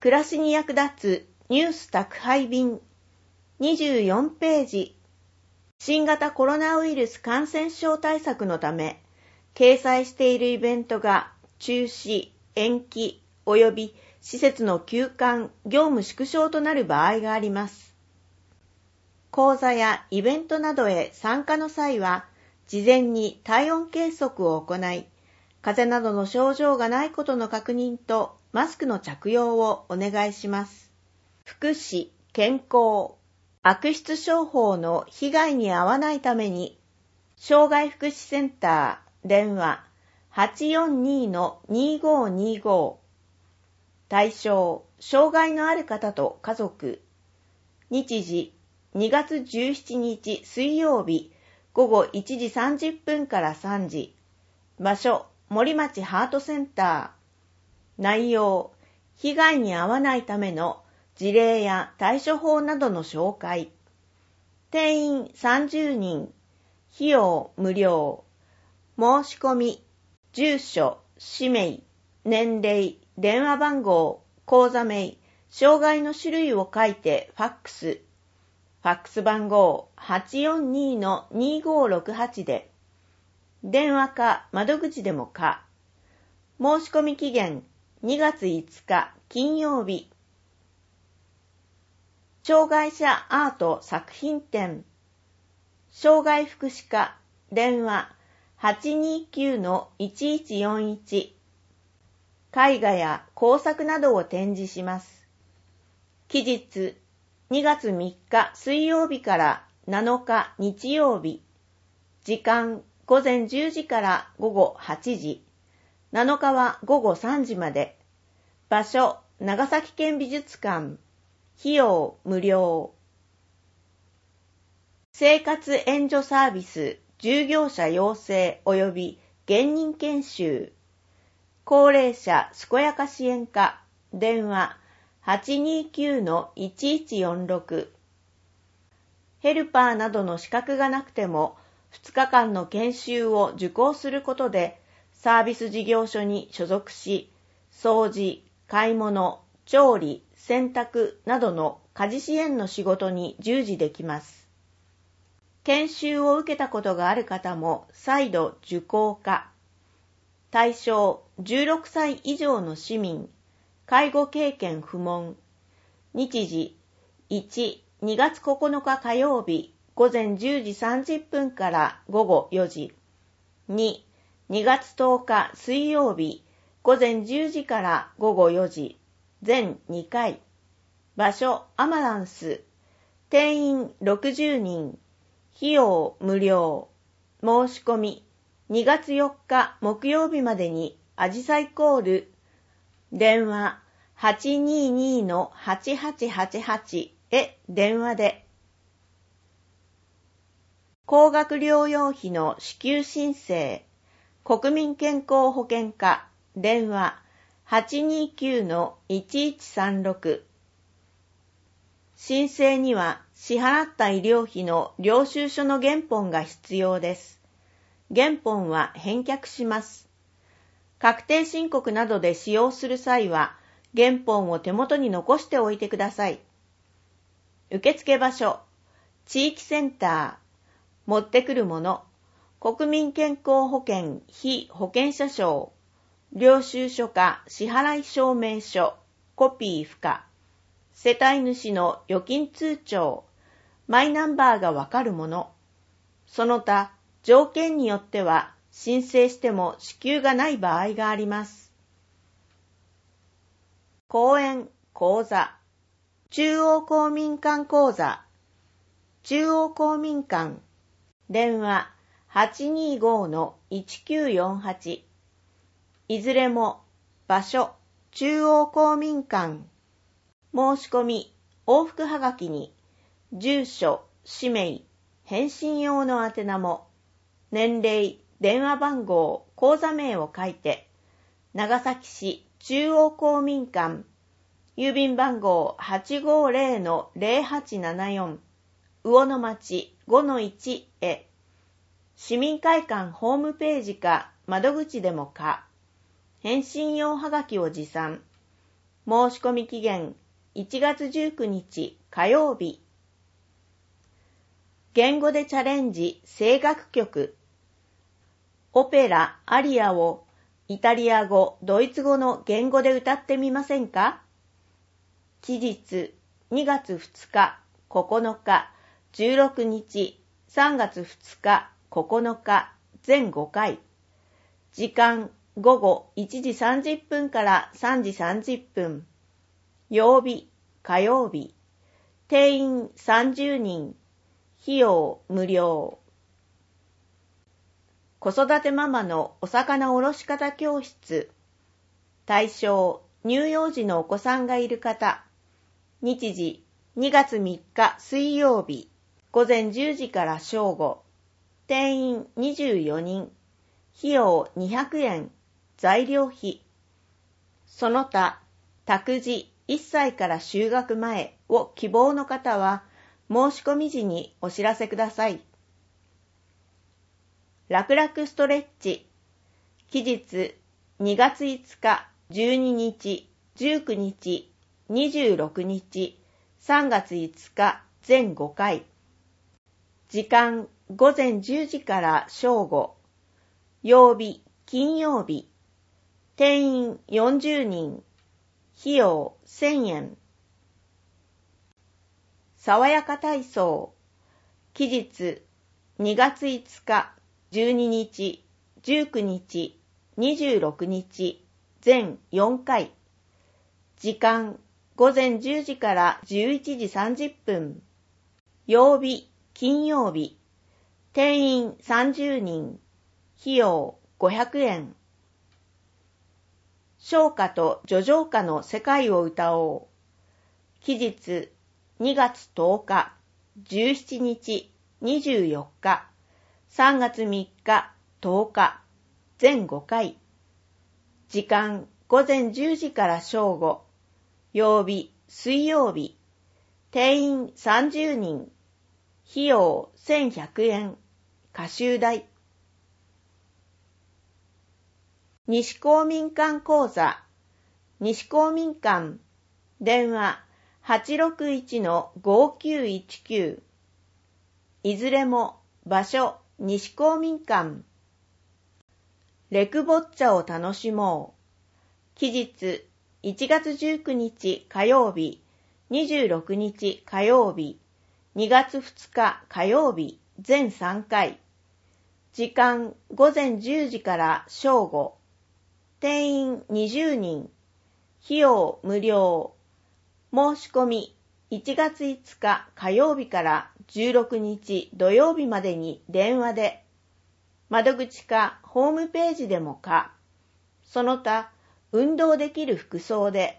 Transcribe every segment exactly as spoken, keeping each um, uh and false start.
暮らしに役立つニュース宅配便にじゅうよんページ。新型コロナウイルス感染症対策のため、掲載しているイベントが中止、延期及び施設の休館、業務縮小となる場合があります。講座やイベントなどへ参加の際は、事前に体温計測を行い、風邪などの症状がないことの確認とマスクの着用をお願いします。福祉、健康、悪質商法の被害に遭わないために、障害福祉センター、電話 はちよんに にごにご。対象、障害のある方と家族。日時、にがつじゅうしちにち水曜日、ごごいちじさんじゅっぷんからさんじ。場所、森町ハートセンター。内容、被害に遭わないための事例や対処法などの紹介。定員さんじゅうにん。費用無料。申し込み、住所、氏名、年齢、電話番号、口座名、障害の種類を書いてファックス。ファックス番号 はちよんに にごろくはち で、電話か窓口でもか。申し込み期限にがついつか金曜日。障害者アート作品展。障害福祉課、電話 はちにきゅう いちいちよんいち。絵画や工作などを展示します。期日、にがつみっか水曜日からなのか日曜日。時間、ごぜんじゅうじからごごはちじ。なのかはごごさんじまで。場所、長崎県美術館。費用無料。生活援助サービス、従業者養成及び現任研修。高齢者健やか支援課、電話 はちにきゅう いちいちよんろく。ヘルパーなどの資格がなくても、ふつかかんの研修を受講することで、サービス事業所に所属し、掃除、買い物、調理、洗濯などの家事支援の仕事に従事できます。研修を受けたことがある方も再度受講可。対象じゅうろくさい以上の市民、介護経験不問。日時いち、にがつここのか火曜日、ごぜんじゅうじさんじゅっぷんからごごよじ。に、にがつとおか水曜日、ごぜんじゅうじからごごよじ。全にかい。場所アマランス。定員ろくじゅうにん。費用無料。申し込みにがつよっか木曜日までにアジサイコール。電話 はちにーにー はちはちはちはち へ電話で。高額療養費の支給申請。国民健康保険課。電話 はちにきゅう いちいちさんろく。申請には支払った医療費の領収書の原本が必要です。原本は返却します。確定申告などで使用する際は、原本を手元に残しておいてください。受付場所、地域センター、持ってくるもの、国民健康保険被保険者証、領収書か支払い証明書、コピー不可、世帯主の預金通帳、マイナンバーがわかるもの、その他条件によっては申請しても支給がない場合があります。講演、講座、中央公民館講座、中央公民館、電話 はちにーごー いちきゅうよんはち。いずれも場所、中央公民館。申し込み、往復はがきに、住所、氏名、返信用の宛名も、年齢、電話番号、口座名を書いて、長崎市中央公民館、郵便番号 はちごーぜろ ぜろはちななよん、魚の町 ごのいち へ、市民会館ホームページか窓口でもか、返信用はがきを持参。 申し込み期限いちがつじゅうくにち火曜日。言語でチャレンジ声楽曲。オペラアリアをイタリア語、ドイツ語の言語で歌ってみませんか？期日にがつふつか、ここのか、じゅうろくにち、さんがつふつか、ここのか、全ごかい。時間ごごいちじさんじゅっぷんからさんじさんじゅっぷん。曜日火曜日。定員さんじゅうにん。費用無料。子育てママのお魚おろし方教室。対象、乳幼児のお子さんがいる方。日時、にがつみっか水曜日。午前じゅうじから正午。定員にじゅうよにん。費用にひゃくえん。材料費。その他、託児いっさいから就学前を希望の方は、申し込み時にお知らせください。楽々ストレッチ。期日にがついつか、じゅうににち、じゅうくにち、にじゅうろくにち、さんがついつか、全ごかい。時間ごぜんじゅうじから正午。曜日金曜日。定員よんじゅうにん。費用せんえん。爽やか体操。期日にがついつか、じゅうににち、じゅうくにち、にじゅうろくにち、全よんかい。時間ごぜんじゅうじからじゅういちじさんじゅっぷん。曜日金曜日。定員さんじゅうにん。費用ごひゃくえん。唱歌と叙情歌の世界を歌おう。期日にがつとおか、じゅうしちにち、にじゅうよっか、さんがつみっか、とおか、全ごかい。時間ごぜんじゅうじから正午。曜日水曜日。定員さんじゅうにん。費用せんひゃくえん。歌集代。西公民館講座。西公民館。電話はちろくいちのごきゅういちきゅう。いずれも場所西公民館。レクボッチャを楽しもう。期日いちがつじゅうくにち火曜日、にじゅうろくにち火曜日、にがつふつか火曜日、全さんかい。時間ごぜんじゅうじから正午。定員にじゅうにん。費用無料。申し込みいちがついつか火曜日からじゅうろくにち土曜日までに電話で。窓口かホームページでもか。その他、運動できる服装で。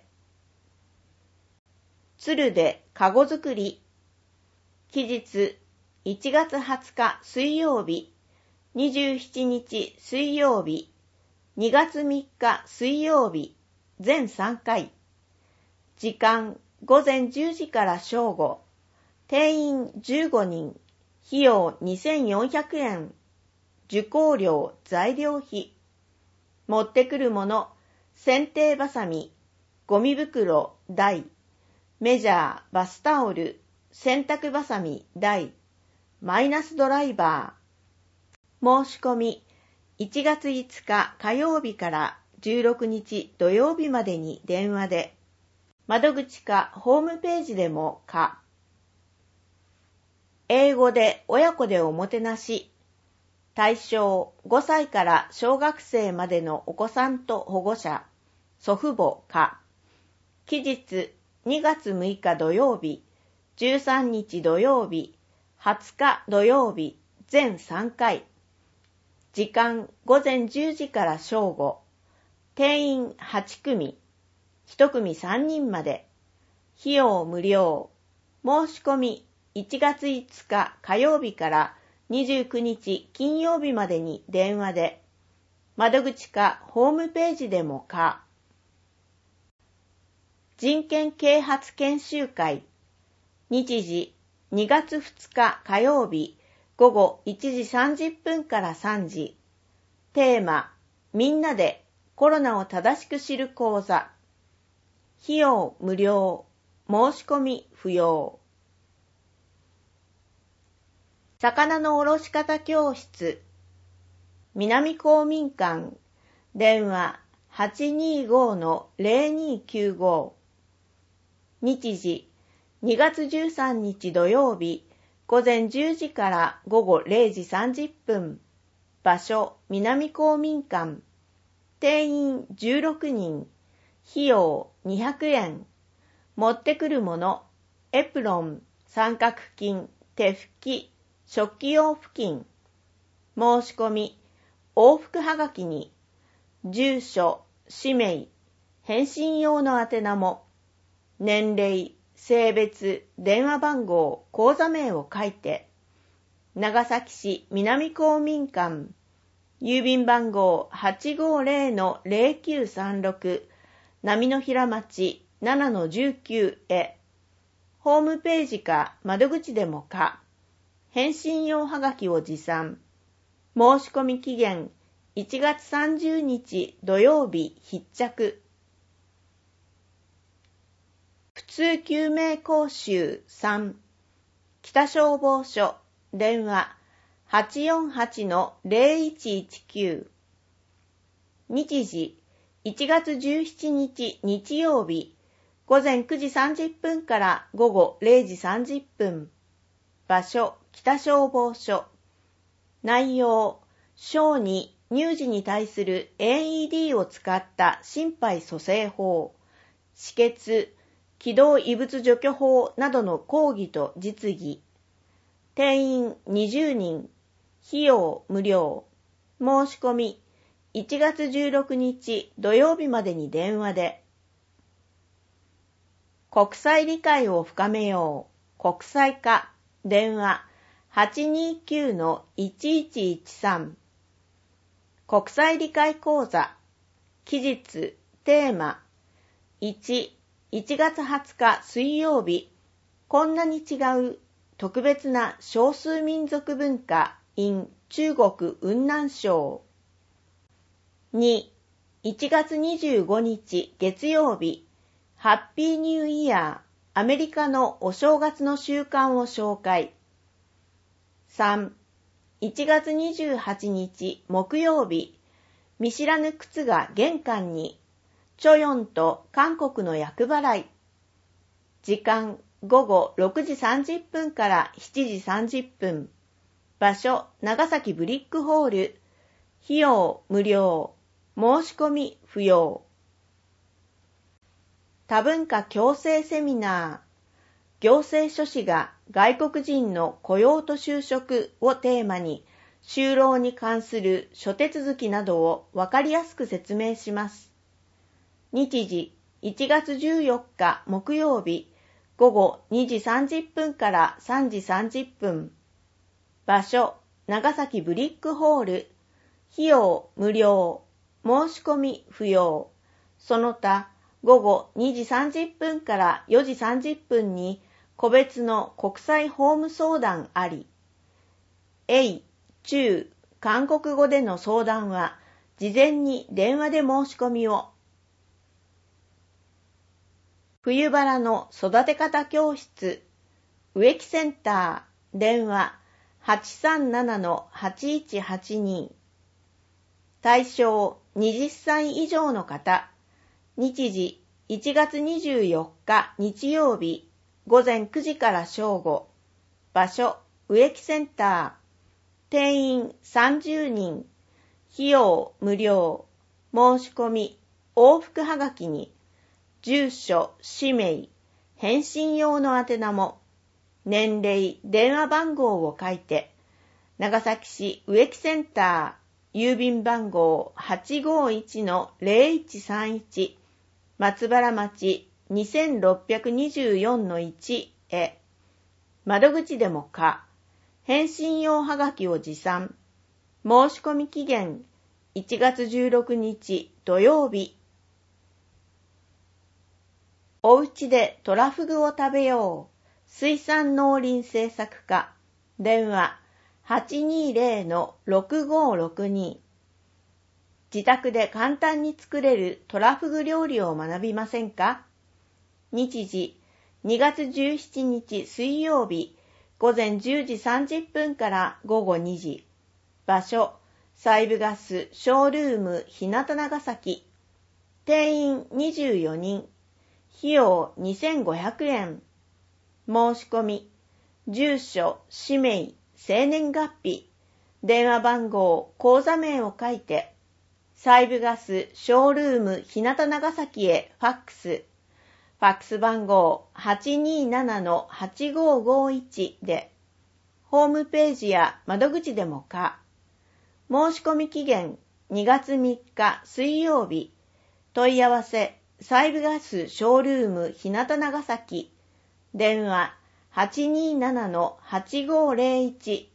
鶴でかご作り。期日いちがつはつか水曜日、にじゅうしちにち水曜日、にがつみっか水曜日、全さんかい。時間ごぜんじゅうじから正午。定員じゅうごにん。費用にせんよんひゃくえん。受講料、材料費。持ってくるもの、剪定バサミ、ゴミ袋、台、メジャー、バスタオル、洗濯バサミ、台、マイナスドライバー。申し込み、いちがついつか火曜日からじゅうろくにち土曜日までに電話で。窓口かホームページでもか。英語で親子でおもてなし。対象ごさいから小学生までのお子さんと保護者、祖父母か。期日にがつむいか土曜日、じゅうさんにち土曜日、はつか土曜日、全さんかい。時間ごぜんじゅうじから正午。定員はちくみ。いちくみさんにんまで。費用無料。申し込みいちがついつか火曜日からにじゅうくにち金曜日までに電話で。窓口かホームページでもか。人権啓発研修会。日時にがつふつか火曜日ごごいちじさんじゅっぷんからさんじ。テーマ、みんなでコロナを正しく知る講座。 費用無料。申し込み不要。魚のおろし方教室。南公民館。電話 はちにーご の ゼロにーきゅうご。日時にがつじゅうさんにち土曜日午前じゅうじから午後れいじさんじゅっぷん。場所南公民館。定員じゅうろくにん。費用にひゃくえん。持ってくるもの、エプロン、三角巾、手拭き、食器用布巾。申し込み、往復はがきに、住所、氏名、返信用の宛名も、年齢、性別、電話番号、口座名を書いて、長崎市南公民館、郵便番号 はちごーぜろのぜろきゅうさんろく、波の平町 ななのじゅうきゅう へ、ホームページか窓口でもか、返信用はがきを持参。申し込み期限いちがつさんじゅうにち土曜日必着。普通救命講習さん。北消防署電話 はちよんはちのぜろいちいちきゅう。日時いちがつじゅうしちにち日曜日午前くじさんじゅっぷんから午後れいじさんじゅっぷん。場所北消防署。内容小児、乳児に対する エーイーディー を使った心肺蘇生法、止血、気道異物除去法などの講義と実技。定員にじゅうにん。費用無料。申し込みいちがつじゅうろくにち土曜日までに電話で。国際理解を深めよう。国際化。電話 はちにーきゅうのいちいちいちさん。国際理解講座。期日、テーマ。いち、いちがつはつか水曜日。こんなに違う特別な少数民族文化 in 中国雲南省。に、いちがつにじゅうごにち月曜日。ハッピーニューイヤー、アメリカのお正月の習慣を紹介。さん、いちがつにじゅうはちにち木曜日、見知らぬ靴が玄関に、チョヨンと韓国の厄払い。時間、午後ろくじさんじゅっぷんからしちじさんじゅっぷん。場所、長崎ブリックホール。費用、無料。申し込み、不要。多文化共生セミナー。行政書士が外国人の雇用と就職をテーマに、就労に関する諸手続きなどをわかりやすく説明します。日時、いちがつじゅうよっか木曜日、午後にじさんじゅっぷんからさんじさんじゅっぷん。場所、長崎ブリックホール。費用、無料。申し込み、不要。その他、午後にじさんじゅっぷんからよじさんじゅっぷんに個別の国際法務相談あり。英、中、韓国語での相談は事前に電話で申し込みを。冬バラの育て方教室、植木センター、電話 はちさんななのはちいちはちに。対象はたち以上の方。日時いちがつにじゅうよっか日曜日午前くじから正午。場所植木センター。定員さんじゅうにん。費用無料。申し込み往復はがきに住所、氏名、返信用の宛名も、年齢、電話番号を書いて、長崎市植木センター、郵便番号 はちごいちのぜろいちさんいち、松原町 にせんろっぴゃくにじゅうよんのいち へ、窓口でもか、返信用はがきを持参。申し込み期限いちがつじゅうろくにち土曜日。おうちでトラフグを食べよう。水産農林政策課。電話 はちにーぜろのろくごーろくに。自宅で簡単に作れるトラフグ料理を学びませんか？ 日時にがつじゅうしちにち水曜日午前じゅうじさんじゅっぷんから午後にじ。場所、西部ガスショールーム日向長崎。定員にじゅうよにん。費用にせんごひゃくえん。申し込み、住所、氏名、生年月日、電話番号、口座名を書いて、西部ガスショールーム日向長崎へファックス。ファックス番号 はちにーななのはちごーごーいち で、ホームページや窓口でもか。申し込み期限にがつみっか水曜日。問い合わせ、西部ガスショールーム日向長崎。電話 はちにーななのはちごーぜろいち。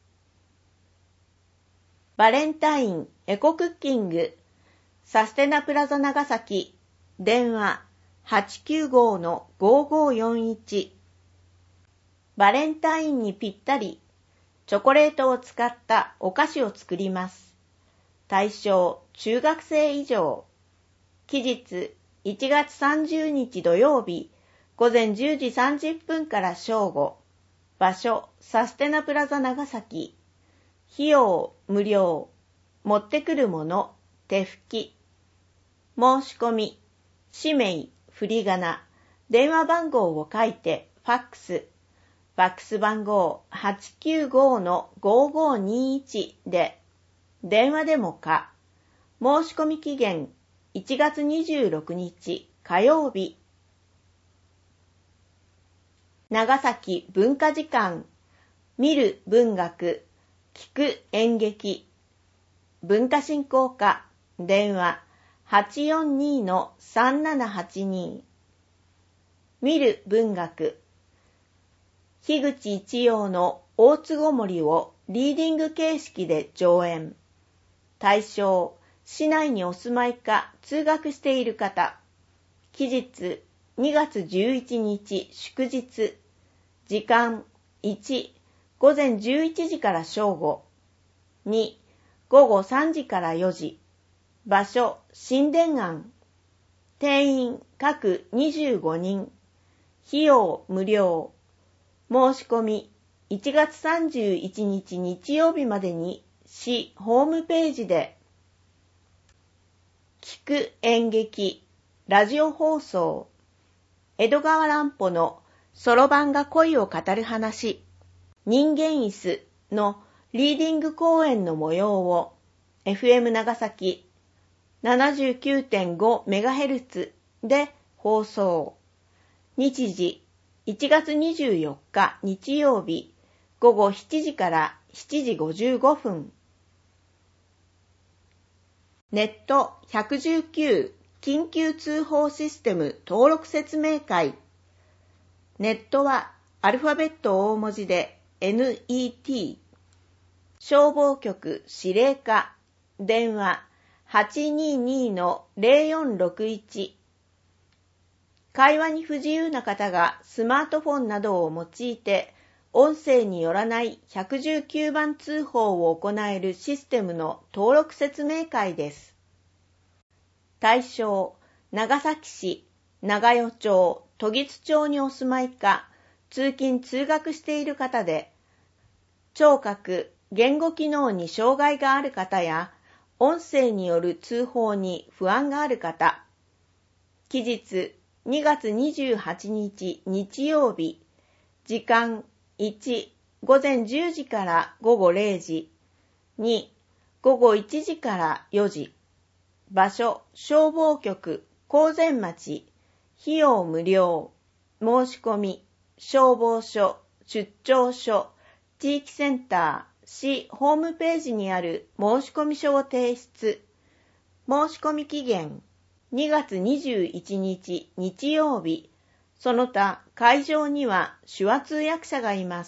バレンタインエコクッキングサステナプラザ長崎。電話はちきゅうごーのごーごーよんいち。バレンタインにぴったり、チョコレートを使ったお菓子を作ります。対象、中学生以上。期日、いちがつさんじゅうにち土曜日、午前じゅうじさんじゅっぷんから正午。場所、サステナプラザ長崎。費用、無料。持ってくるもの、手拭き。申し込み、氏名、振り仮名、電話番号を書いてファックス。ファックス番号 はちきゅうごーのごーごーにーいち で、電話でもか。申し込み期限いちがつにじゅうろくにち火曜日。長崎文化時間。見る文学、聞く演劇。文化振興課、電話はちよんにーのさんななはちに。見る文学。樋口一葉の大津ごもりをリーディング形式で上演。対象、市内にお住まいか通学している方。期日、にがつじゅういちにち祝日。時間、いち、午前じゅういちじから正午。に、午後さんじからよじ。場所、新田庵。定員、各にじゅうごにん。費用、無料。申し込み、いちがつさんじゅういちにち日曜日までに、市ホームページで。聞く演劇、ラジオ放送。江戸川乱歩のそろばんが恋を語る話、人間椅子のリーディング公演の模様を、エフエム 長崎 ななじゅうきゅうてんごメガヘルツ で放送。日時、いちがつにじゅうよっか日曜日、午後しちじからしちじごじゅうごふん。ネットひゃくじゅうきゅう緊急通報システム登録説明会。ネットはアルファベット大文字で エヌイーティー。消防局指令課。電話 はちにーにーのぜろよんろくいち。会話に不自由な方がスマートフォンなどを用いて音声によらないひゃくじゅうきゅうばん通報を行えるシステムの登録説明会です。対象、長崎市、長与町、時津町にお住まいか、通勤通学している方で、聴覚、言語機能に障害がある方や、音声による通報に不安がある方。期日、にがつにじゅうはちにち日曜日。時間、いち、午前じゅうじから午後れいじ。に、午後いちじからよじ。場所、消防局、高前町。費用無料。申し込み、消防署、出張所、地域センター、市ホームページにある申込書を提出。申し込み期限、にがつにじゅういちにち日曜日。その他、会場には手話通訳者がいます。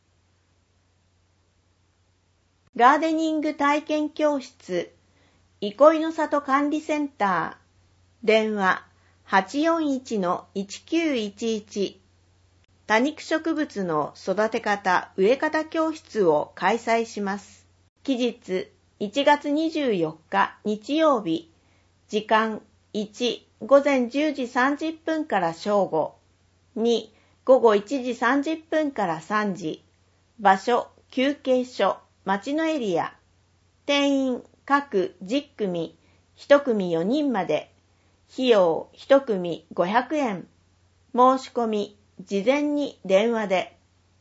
ガーデニング体験教室、憩いの里管理センター。電話、はちよんいちのいちきゅういちいち。多肉植物の育て方・植え方教室を開催します。期日、いちがつにじゅうよっか日曜日。時間、いち、 午前じゅうじさんじゅっぷんから正午。に、午後いちじさんじゅっぷんからさんじ。場所、休憩所、町のエリア。定員、各じゅっくみ、いち組よにんまで。費用、いち組ごひゃくえん。申し込み、事前に電話で。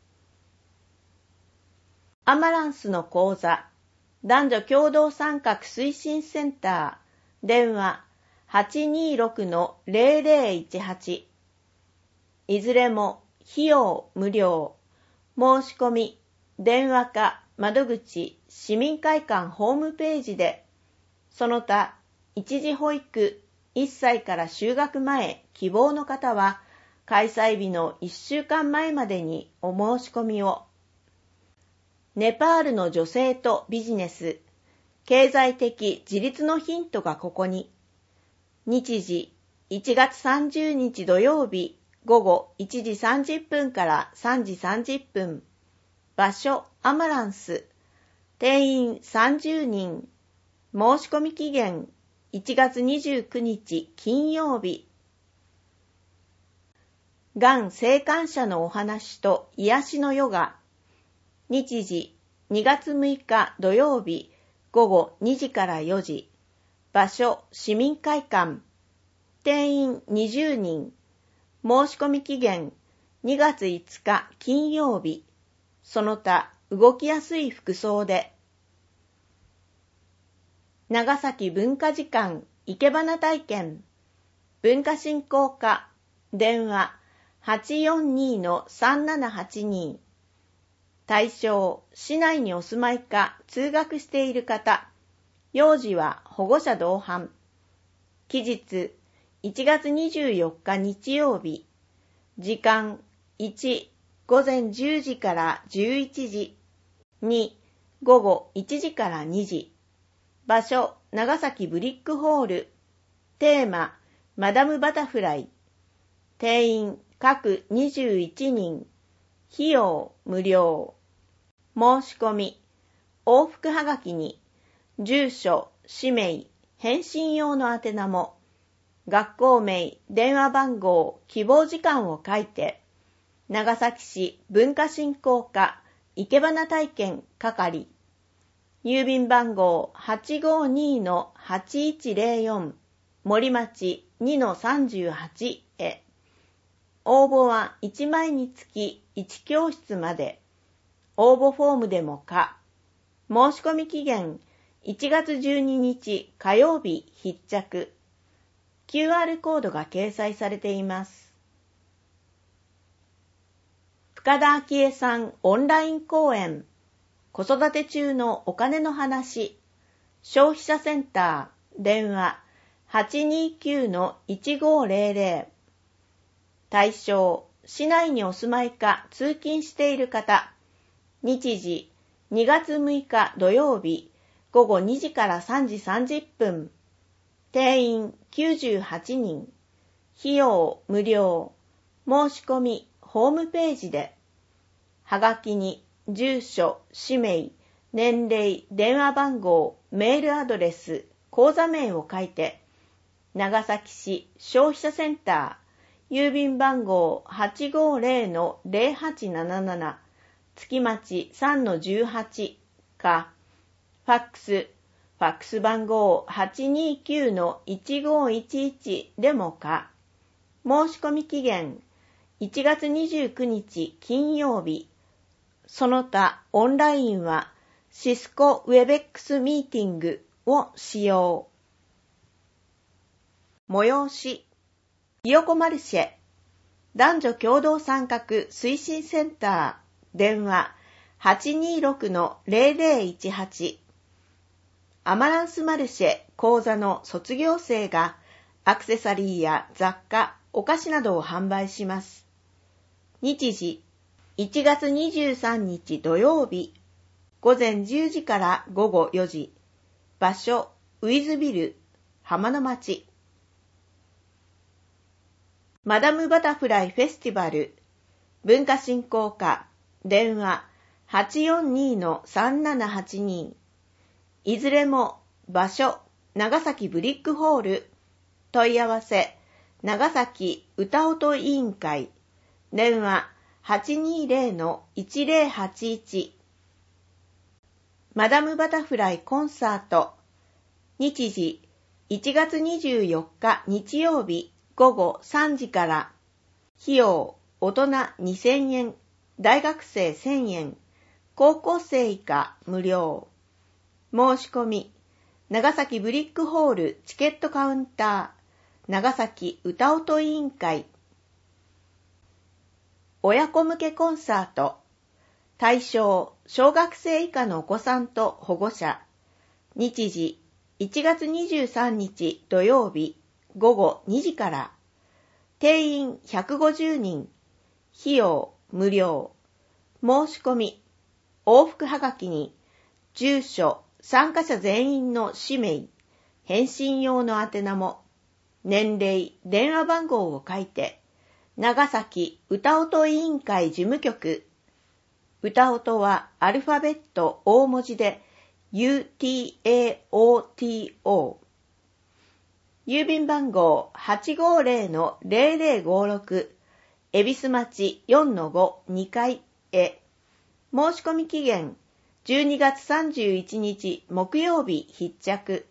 アマランスの講座、男女共同参画推進センター、電話 はちにーろくのゼロゼロいちはち。いずれも費用無料。申し込み、電話か窓口、市民会館ホームページで。その他、一時保育、いっさいから就学前、希望の方は、開催日のいっしゅうかんまえまでにお申し込みを。ネパールの女性とビジネス、経済的自立のヒントがここに。日時、いちがつさんじゅうにち土曜日、午後いちじさんじゅっぷんからさんじさんじゅっぷん。場所、アマランス。定員さんじゅうにん。申し込み期限、いちがつにじゅうくにち金曜日。がん生還者のお話と癒しのヨガ。日時、にがつむいか土曜日、午後にじからよじ。場所、市民会館。定員にじゅうにん。申し込み期限、にがついつか金曜日。その他、動きやすい服装で。長崎文化時間、生け花体験。文化振興課。電話、はちよんにのさんななはちに。対象、市内にお住まいか通学している方。幼児は保護者同伴。期日、いちがつにじゅうよっか日曜日。時間、いち、午前じゅうじからじゅういちじ。に、午後いちじからにじ。場所、長崎ブリックホール。テーマ、マダムバタフライ。定員、各にじゅういちにん。費用無料。申し込み、往復はがきに、住所、氏名、返信用の宛名も、学校名、電話番号、希望時間を書いて、長崎市文化振興課生け花体験係、郵便番号 はちごにのはちいちゼロよん、森町 にのさんじゅうはち へ。応募はいちまいにつきいちきょうしつまで。応募フォームでもか。申し込み期限いちがつじゅうににち火曜日必着。キューアール コードが掲載されています。深田昭恵さんオンライン講演。子育て中のお金の話。消費者センター。電話 はちにきゅうのいちごゼロゼロ。対象、市内にお住まいか通勤している方。日時、にがつむいか土曜日、午後にじからさんじさんじゅっぷん。定員きゅうじゅうはちにん。費用無料。申し込み、ホームページで。はがきに、住所、氏名、年齢、電話番号、メールアドレス、口座名を書いて、長崎市消費者センター、郵便番号 はちごゼロのゼロはちなななな、月町 さんのじゅうはち か、ファックス、ファックス番号 はちにきゅうのいちごいちいち でもか。申し込み期限いちがつにじゅうくにち金曜日。その他オンラインはシスコ ウェベックス ミーティングを使用。催し、ひよこマルシェ、男女共同参画推進センター、電話 はちにーろくのゼロゼロいちはち。アマランスマルシェ講座の卒業生がアクセサリーや雑貨、お菓子などを販売します。日時、いちがつにじゅうさんにち土曜日、午前じゅうじから午後よじ。場所、ウィズビル、浜の町。マダムバタフライフェスティバル、文化振興課、電話 はちよんにのさんななはちに。いずれも場所、長崎ブリックホール。 問い合わせ、長崎歌音委員会、電話 はちにーぜろのいちぜろはちいち。マダムバタフライコンサート、日時いちがつにじゅうよっか日曜日午後さんじから、費用大人にせんえん、大学生せんえん、高校生以下無料。申し込み、長崎ブリックホールチケットカウンター、長崎歌音委員会。親子向けコンサート、対象小学生以下のお子さんと保護者。日時いちがつにじゅうさんにち土曜日午後にじから。定員ひゃくごじゅうにん、費用無料。申し込み、往復はがきに住所、参加者全員の氏名、返信用の宛名も、年齢、電話番号を書いて、長崎歌音委員会事務局。歌音はアルファベット大文字で ユーティーエーオーティーオー。郵便番号 はちごーぜろのぜろぜろごろく、恵比寿町 よんのご にかいへ。申し込み期限じゅうにがつさんじゅういちにち木曜日必着。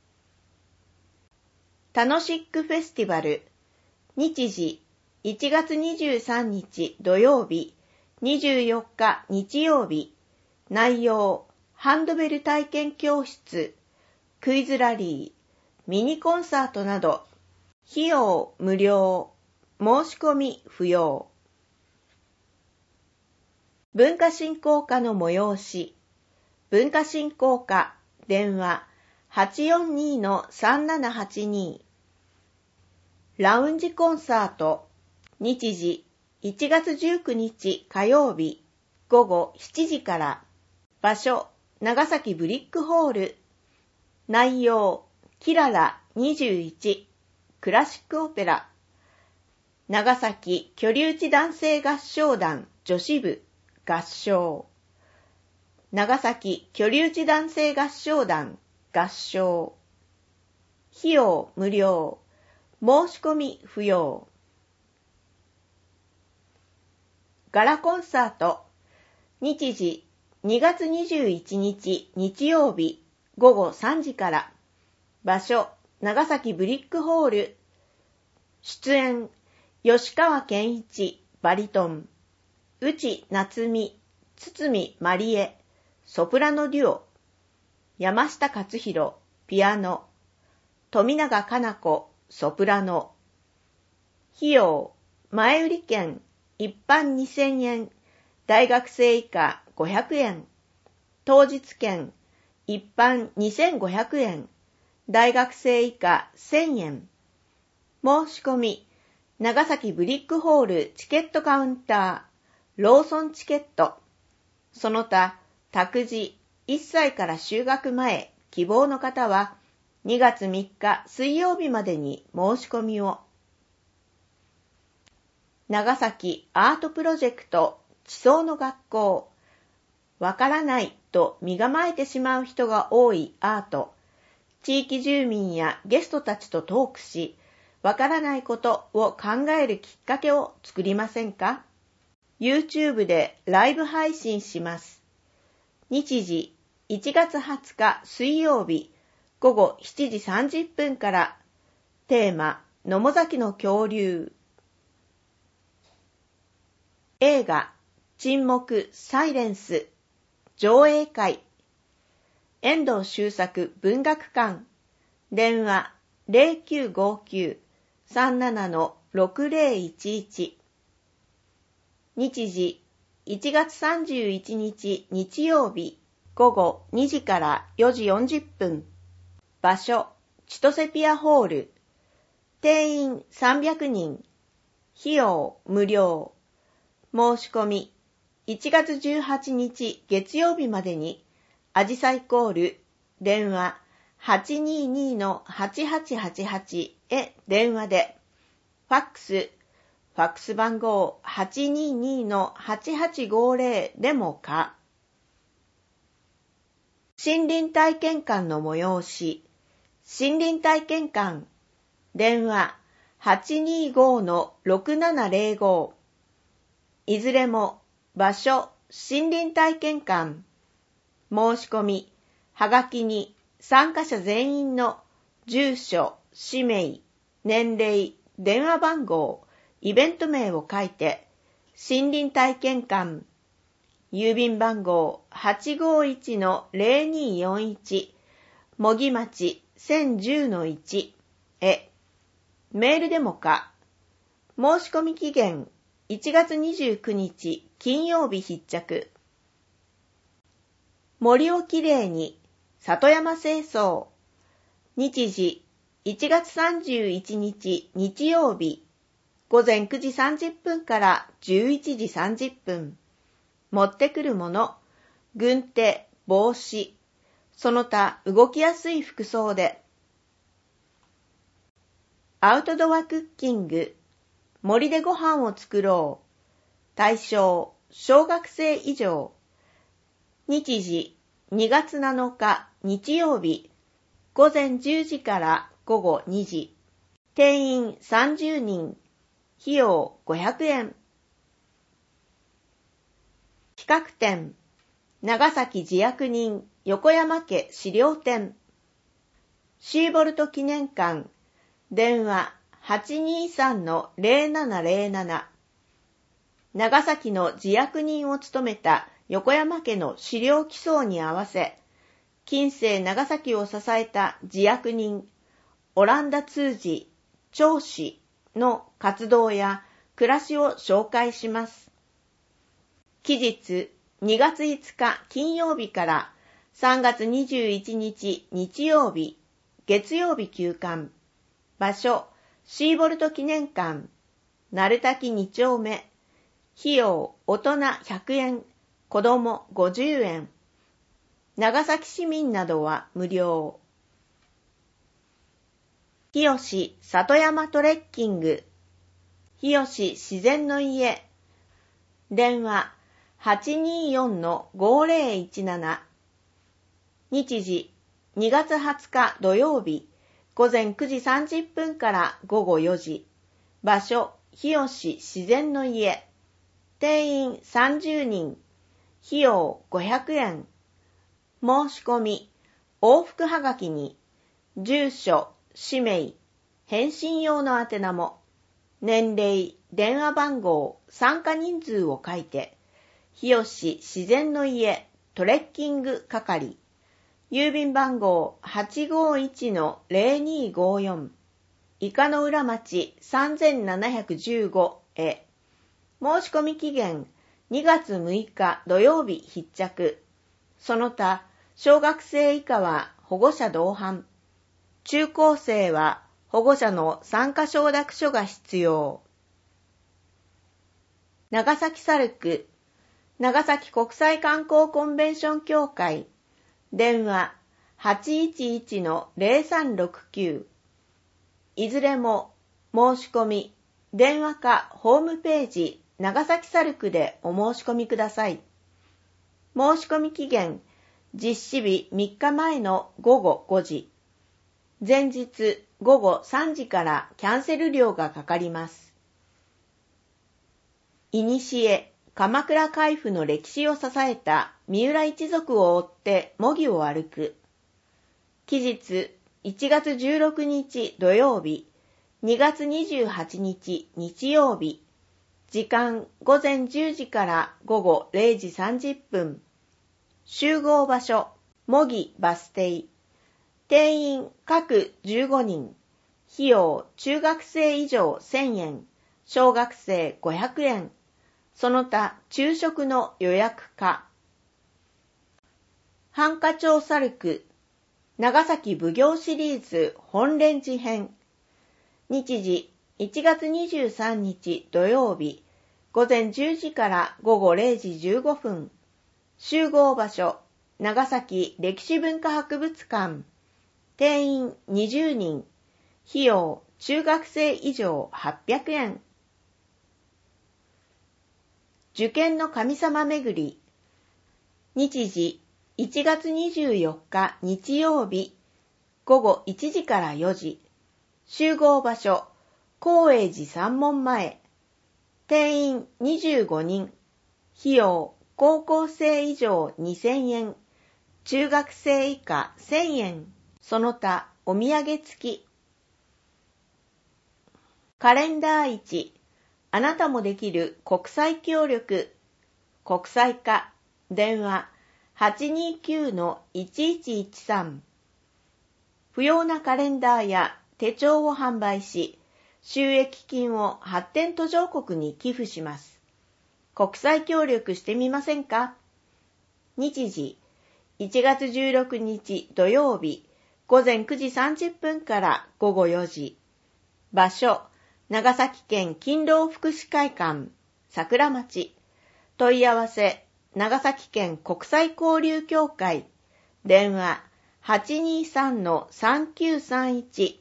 楽しックフェスティバル、日時いちがつにじゅうさんにち土曜日、にじゅうよっか日曜日。内容、ハンドベル体験教室、クイズラリー、ミニコンサートなど。費用無料。申し込み不要。文化振興課の催し。文化振興課、電話 はちよんにーのさんななはちに。ラウンジコンサート、日時いちがつじゅうくにち火曜日午後しちじから。場所、長崎ブリックホール。内容、キララにじゅういち、クラシックオペラ。長崎居留地男性合唱団女子部合唱。長崎居留地男性合唱団合唱。費用無料。申し込み不要。ガラコンサート、日時にがつにじゅういちにち日曜日午後さんじから。場所、長崎ブリックホール。出演、吉川健一、バリトン。内夏美、堤まりえ、ソプラノデュオ。山下勝弘、ピアノ。富永かな子、ソプラノ。費用、前売り券、一般にせんえん、大学生以下ごひゃくえん。当日券、一般にせんごひゃくえん、大学生以下せんえん。申し込み、長崎ブリックホールチケットカウンター、ローソンチケット。その他、託児、いっさいから就学前、希望の方は、にがつみっか水曜日までに申し込みを。長崎アートプロジェクト地層の学校。わからないと身構えてしまう人が多いアート。地域住民やゲストたちとトークし、わからないことを考えるきっかけを作りませんか？ YouTube でライブ配信します。日時いちがつはつか水曜日午後しちじさんじゅっぷんから。テーマ、野母崎の恐竜。映画、沈黙、サイレンス。上映会。遠藤周作文学館。電話 ゼロきゅうごきゅう さんなな ろくゼロいちいち。日時いちがつさんじゅういちにち日曜日午後にじからよじよんじゅっぷん。場所、千歳ピアホール。定員さんびゃくにん。費用無料。申し込み、いちがつじゅうはちにち月曜日までに、アジサイコール、電話 はちにーにーのはちはちはちはち へ電話で、ファックス、ファックス番号 はちにーにーのはちはちごぜろ でもか。森林体験館の催し、森林体験館。 電話 はちにーごー ろくななぜろご。いずれも場所森林体験館。申し込み、はがきに参加者全員の住所、氏名、年齢、電話番号、イベント名を書いて、森林体験館、郵便番号 はちごいちのぜろにーよんいち、茂木町 せんじゅうのいち へ、メールでもか、申し込み期限いちがつにじゅうくにち金曜日必着。森をきれいに、里山清掃。日時、いちがつさんじゅういちにち日曜日、ごぜんくじさんじゅっぷんからじゅういちじさんじゅっぷん。持ってくるもの、軍手、帽子、その他動きやすい服装で。アウトドアクッキング、森でご飯を作ろう。対象、小学生以上。日時、にがつなのか日曜日、ごぜんじゅうじからごごにじ。定員さんじゅうにん。費用ごひゃくえん。企画展、長崎自役人横山家資料展。シーボルト記念館、電話 はちにーさんのぜろななぜろなな。長崎の自役人を務めた横山家の資料寄贈に合わせ、近世長崎を支えた自役人、オランダ通詞、長子の活動や暮らしを紹介します。期日、にがついつか金曜日からさんがつにじゅういちにち日曜日、月曜日休館。場所、シーボルト記念館、鳴滝に丁目。費用、大人ひゃくえん、子供ごじゅうえん。長崎市民などは無料。日吉里山トレッキング、日吉自然の家。電話 はちにーよんのごぜろいちなな。日時、にがつはつか土曜日、ごぜんくじさんじゅっぷんからごごよじ。場所、日吉自然の家。定員さんじゅうにん。費用ごひゃくえん。申し込み、往復はがきに、住所、氏名、返信用の宛名も、年齢、電話番号、参加人数を書いて、日吉自然の家トレッキング係、郵便番号 はちごいちのぜろにーごよん、伊香の浦町さんぜんななひゃくじゅうごへ。申し込み期限にがつむいか土曜日必着。その他、小学生以下は保護者同伴。中高生は保護者の参加承諾書が必要。長崎サルク、長崎国際観光コンベンション協会。電話 はちいちいちのぜろさんろくきゅう。いずれも申し込み、電話かホームページ長崎サルクでお申し込みください。申し込み期限、実施日みっかまえのごごごじ。前日ごごさんじからキャンセル料がかかります。いにしえ、鎌倉海部の歴史を支えた三浦一族を追って模擬を歩く。期日いちがつじゅうろくにち土曜日、にがつにじゅうはちにち日曜日。時間ごぜんじゅうじからごごれいじさんじゅっぷん。集合場所、模擬バス停。定員各じゅうごにん。費用中学生以上せんえん、小学生ごひゃくえん。その他昼食の予約可。繁華町サルク、長崎奉行シリーズ本蓮寺編。日時いちがつにじゅうさんにち土曜日、ごぜんじゅうじからごごれいじじゅうごふん。集合場所、長崎歴史文化博物館。定員にじゅうにん。費用中学生以上はっぴゃくえん。受験の神様めぐり。日時いちがつにじゅうよっか日曜日、ごごいちじからよじ。 集合場所、光栄寺三門前。定員にじゅうごにん。費用、高校生以上にせんえん。中学生以下せんえん。その他、お土産付き。カレンダーいち。あなたもできる国際協力。国際化。電話 はちにーきゅうのいちいちいちさん。不要なカレンダーや手帳を販売し、収益金を発展途上国に寄付します。国際協力してみませんか？日時、いちがつじゅうろくにち土曜日、ごぜんくじさんじゅっぷんからごごよじ。場所、長崎県勤労福祉会館、桜町。問い合わせ、長崎県国際交流協会。電話、はちにーさんのさんきゅうさんいち。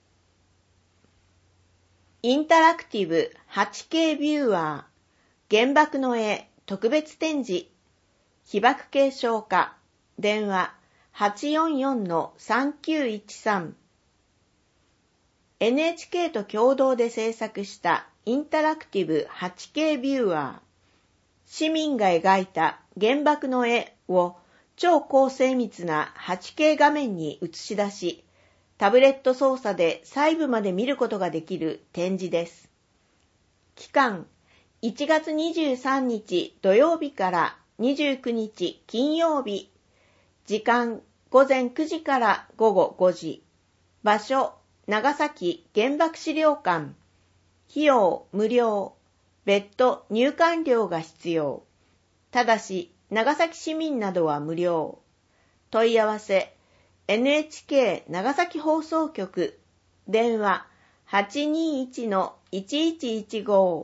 インタラクティブ はちケー ビューアー。原爆の絵特別展示。被爆継承課。電話、はちよんよんのさんきゅういちさん。エヌエイチケー と共同で制作したインタラクティブ はちケー ビューアー。市民が描いた原爆の絵を超高精密な はちケー 画面に映し出し、タブレット操作で細部まで見ることができる展示です。期間、いちがつにじゅうさんにち土曜日からにじゅうくにち金曜日。時間、ごぜんくじからごごごじ。場所、長崎原爆資料館。費用無料。別途入館料が必要。ただし、長崎市民などは無料。問い合わせ、エヌエイチケー 長崎放送局。電話、はちにーいちのいちいちいちご。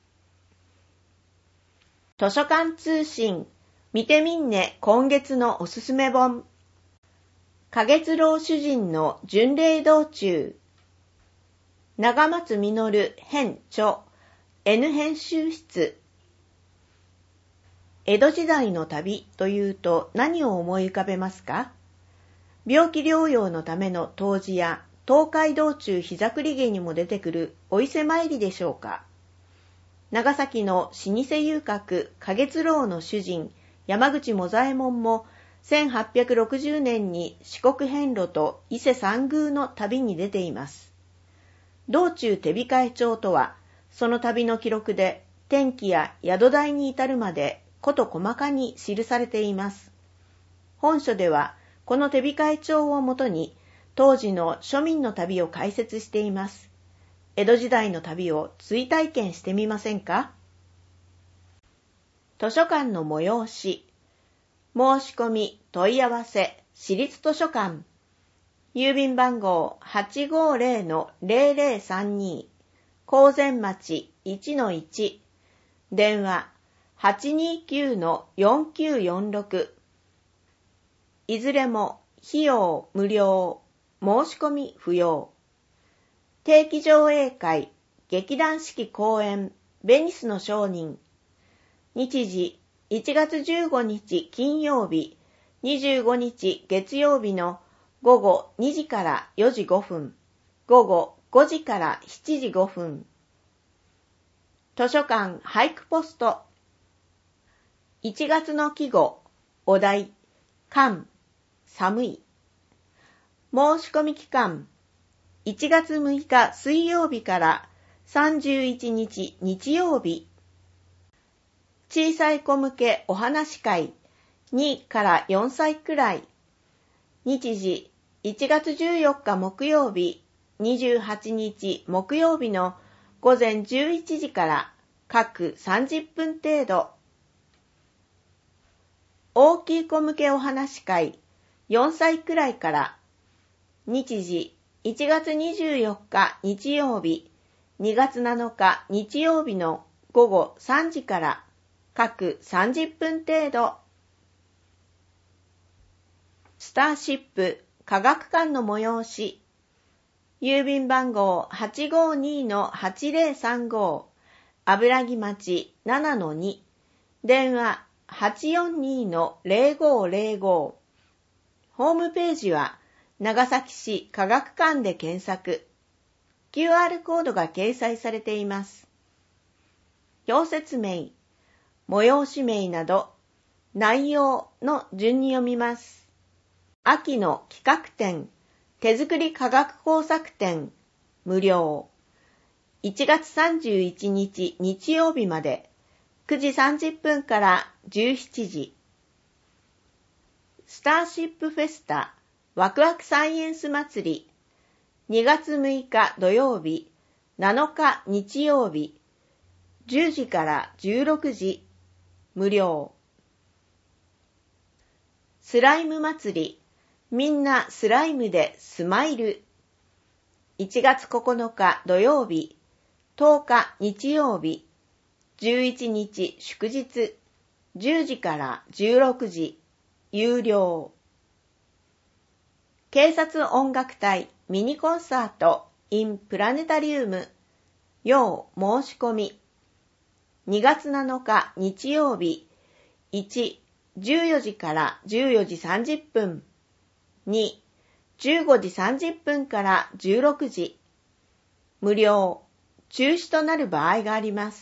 図書館通信。見てみんね今月のおすすめ本。花月老主人の巡礼道中。長松実編著。N 編集室。江戸時代の旅というと何を思い浮かべますか？病気療養のための湯治や東海道中膝栗毛にも出てくるお伊勢参りでしょうか？長崎の老舗遊郭花月楼の主人山口茂左衛門もせんはっぴゃくろくじゅうねんに四国遍路と伊勢三宮の旅に出ています。道中手控え帳とは、その旅の記録で天気や宿代に至るまでこと細かに記されています。本書ではこの手控え帳をもとに当時の庶民の旅を解説しています。江戸時代の旅を追体験してみませんか？図書館の催し。申し込み問い合わせ市立図書館。郵便番号 はちごーぜろのぜろぜろさんに。高善町 いちのいち。電話 はちにーきゅうのよんきゅうよんろく。いずれも費用無料。申し込み不要。定期上映会、劇団四季公演、ベニスの商人。日時、いちがつじゅうごにち金曜日、にじゅうごにち月曜日のごごにじからよじごふん、ごごごじからしちじごふん。図書館俳句ポスト。いちがつの季語、お題、寒、寒い。申し込み期間、いちがつむいか水曜日からさんじゅういちにち日曜日。小さい子向けお話会にからよんさいくらい。日時いちがつじゅうよっか木曜日、にじゅうはちにち木曜日のごぜんじゅういちじから各さんじゅっぷん程度。大きい子向けお話会よんさいくらいから。日時いちがつにじゅうよっか日曜日、にがつなのか日曜日のごごさんじから各さんじゅっぷん程度。スターシップ科学館の催し。郵便番号 はちごーにのはちぜろさんご。油木町 ななのに。電話 はちよんにのぜろごぜろご。ホームページは長崎市科学館で検索。 キューアール コードが掲載されています。表説明、催し名など、内容の順に読みます。秋の企画展、手作り科学工作展、無料。いちがつさんじゅういちにち日曜日まで、くじさんじゅっぷんからじゅうしちじ。スターシップフェスタ、ワクワクサイエンス祭り、にがつむいか土曜日、なのか日曜日、じゅうじからじゅうろくじ、無料。スライム祭り、みんなスライムでスマイル。いちがつここのか土曜日、とおか日曜日、じゅういちにち祝日、じゅうじからじゅうろくじ、有料。警察音楽隊ミニコンサート in プラネタリウム、要申し込み。にがつなのか日曜日、いち、じゅうよじからじゅうよじさんじゅっぷん、に、じゅうごじさんじゅっぷんからじゅうろくじ、無料、中止となる場合があります。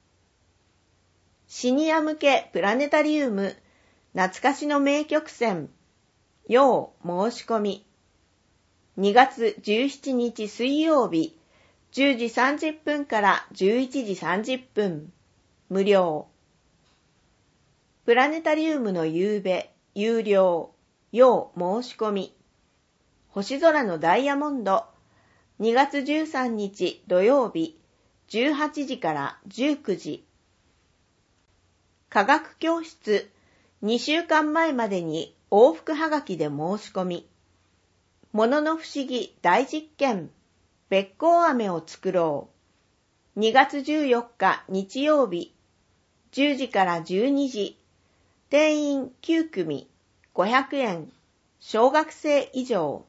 シニア向けプラネタリウム、懐かしの名曲選、要申し込み。にがつじゅうしちにち水曜日、じゅうじさんじゅっぷんからじゅういちじさんじゅっぷん、無料。プラネタリウムの夕べ、有料、要申し込み。星空のダイヤモンド、にがつじゅうさんにち土曜日、じゅうはちじからじゅうくじ。科学教室、にしゅうかんまえまでに往復はがきで申し込み。ものの不思議大実験、べっこう飴を作ろう。にがつじゅうよっか日曜日、じゅうじからじゅうにじ。定員きゅうくみ、ごひゃくえん、小学生以上。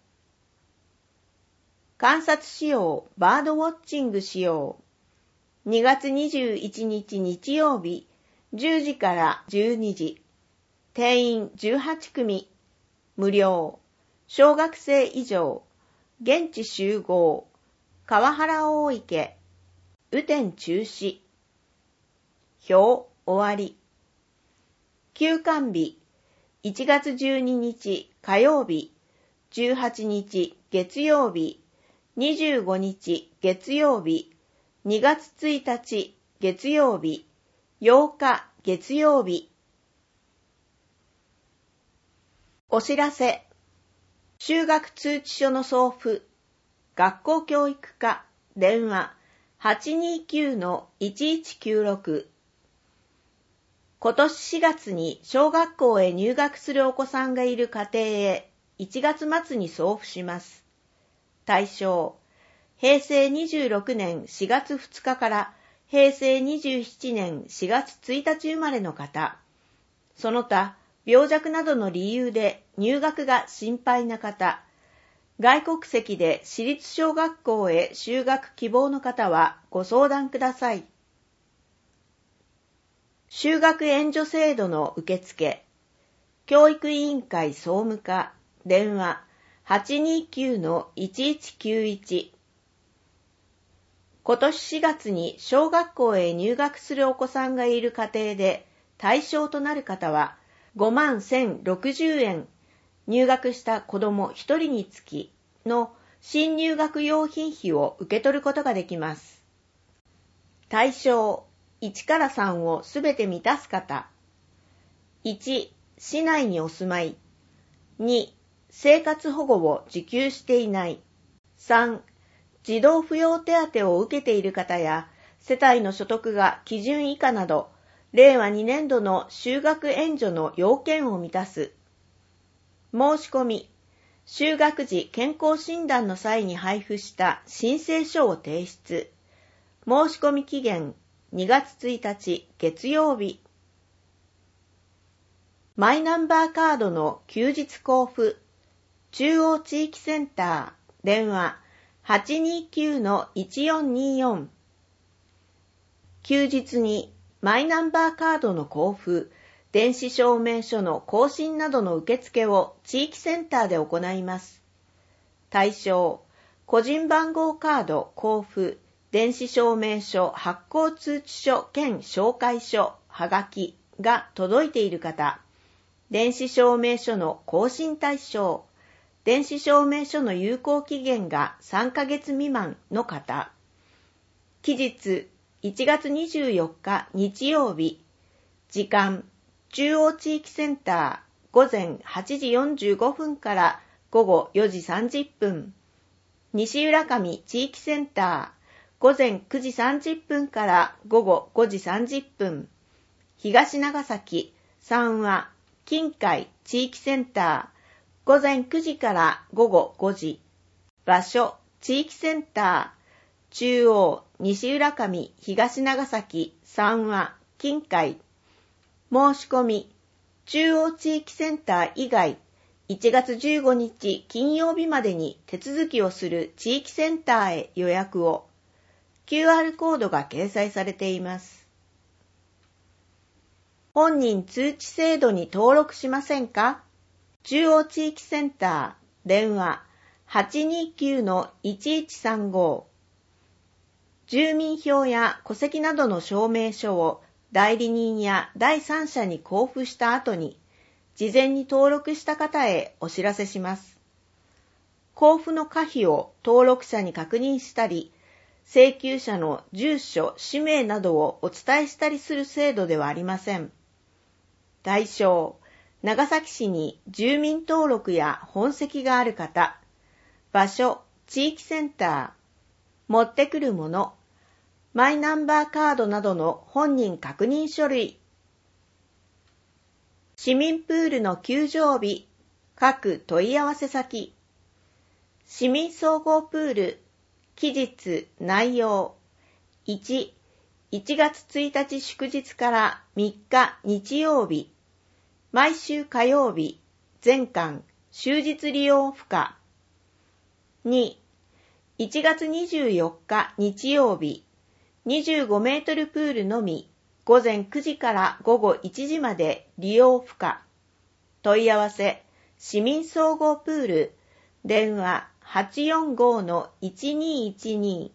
観察しよう、バードウォッチングしよう。にがつにじゅういちにち日曜日、じゅうじからじゅうにじ。定員じゅうはちくみ、無料。小学生以上。現地集合。川原大池。雨天中止。表終わり。休館日。いちがつじゅうににち火曜日。じゅうはちにち月曜日。にじゅうごにち月曜日。にがつついたち月曜日。ようか月曜日。お知らせ。就学通知書の送付。学校教育課電話 はちにーきゅうのいちいちきゅうろく。今年しがつに小学校へ入学するお子さんがいる家庭へいちがつまつに送付します。対象、へいせいにじゅうろくねんしがつふつかからへいせいにじゅうななねんしがつついたち生まれの方、その他、病弱などの理由で入学が心配な方、外国籍で私立小学校へ就学希望の方はご相談ください。就学援助制度の受付、教育委員会総務課、電話 はちにーきゅうのいちいちきゅういち。今年しがつに小学校へ入学するお子さんがいる家庭で対象となる方はごまんせんろくじゅうえん、入学した子どもひとりにつきの新入学用品費を受け取ることができます。対象いちからさんをすべて満たす方。いち、市内にお住まい。に、生活保護を受給していない。さん、児童扶養手当を受けている方や、世帯の所得が基準以下など、れいわにねんどの就学援助の要件を満たす。申し込み。就学時健康診断の際に配布した申請書を提出。申し込み期限にがつついたち月曜日。マイナンバーカードの休日交付。中央地域センター電話 はちにーきゅうのいちよんにーよん。休日にマイナンバーカードの交付、電子証明書の更新などの受付を地域センターで行います。対象、 個人番号カード交付、電子証明書発行通知書兼紹介書、はがきが届いている方、電子証明書の更新対象、電子証明書の有効期限がさんかげつ未満の方、期日いちがつにじゅうよっか日曜日、時間中央地域センター午前はちじよんじゅうごふんから午後よじさんじゅっぷん、西浦上地域センター午前くじさんじゅっぷんから午後ごじさんじゅっぷん、東長崎三和近海地域センター午前くじから午後ごじ、場所地域センター中央西浦上東長崎三和近海、申し込み中央地域センター以外いちがつじゅうごにち金曜日までに手続きをする地域センターへ予約を。キューアール コードが掲載されています。本人通知制度に登録しませんか？中央地域センター電話 はちにきゅうのいちいちさんご。住民票や戸籍などの証明書を代理人や第三者に交付した後に、事前に登録した方へお知らせします。交付の可否を登録者に確認したり、請求者の住所、氏名などをお伝えしたりする制度ではありません。対象、長崎市に住民登録や本籍がある方、場所、地域センター、持ってくるもの、マイナンバーカードなどの本人確認書類、市民プールの休場日、各問い合わせ先、市民総合プール、期日、内容。いち、いちがつついたち祝日からみっか日曜日。毎週火曜日、全館、終日利用不可。に、いちがつにじゅうよっか日曜日。にじゅうごメートルプールのみ、午前くじから午後いちじまで利用不可。問い合わせ、市民総合プール、電話、はちよんごのいちにいちに。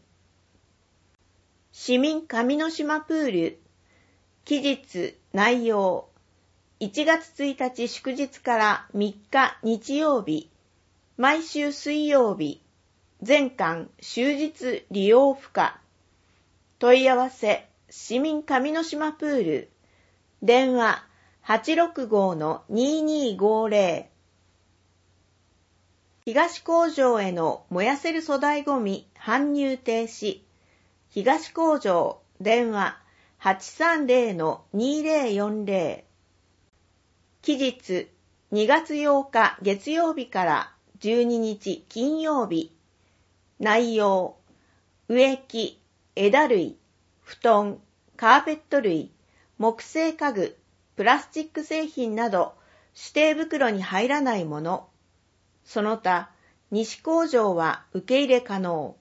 市民上之島プール、期日、内容。いちがつついたち祝日からみっか日曜日、毎週水曜日、全館終日利用不可。問い合わせ、市民上之島プール、電話 はちろくごのににごぜろ。東工場への燃やせる粗大ごみ搬入停止。東工場電話 はちさんぜろのにぜろよんぜろ。期日にがつようか月曜日からじゅうににち金曜日。内容、植木、枝類、布団、カーペット類、木製家具、プラスチック製品など指定袋に入らないもの。その他、西工場は受け入れ可能。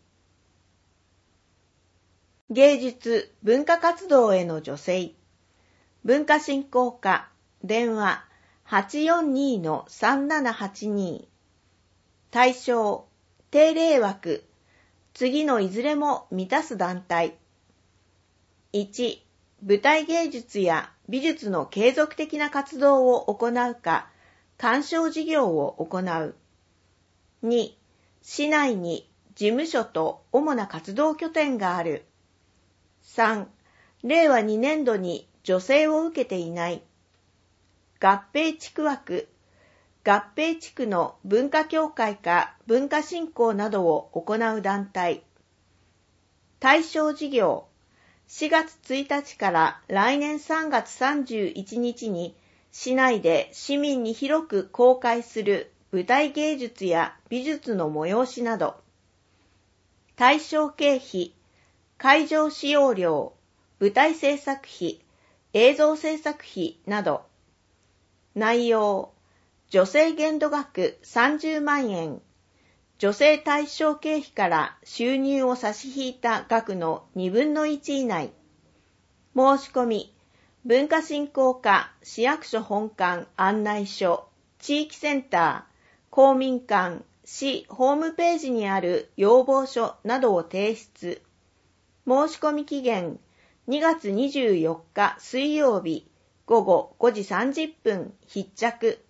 芸術・文化活動への助成。文化振興課、電話 はちよんにのさんななはちに。対象、定例枠、次のいずれも満たす団体。いち、舞台芸術や美術の継続的な活動を行うか、鑑賞事業を行う。に、市内に事務所と主な活動拠点がある。さん、れいわにねんどに助成を受けていない。合併地区枠、合併地区の文化協会か文化振興などを行う団体。対象事業、しがつついたちから来年さんがつさんじゅういちにちに市内で市民に広く公開する舞台芸術や美術の催しなど。対象経費、会場使用料、舞台制作費、映像制作費など。内容、助成限度額さんじゅうまんえん。助成対象経費から収入を差し引いた額のにぶんのいち以内。申し込み、文化振興課市役所本館案内所、地域センター、公民館、 市ホームページにある要望書などを提出。申し込み期限にがつにじゅうよっか水曜日ごごごじさんじゅっぷん必着。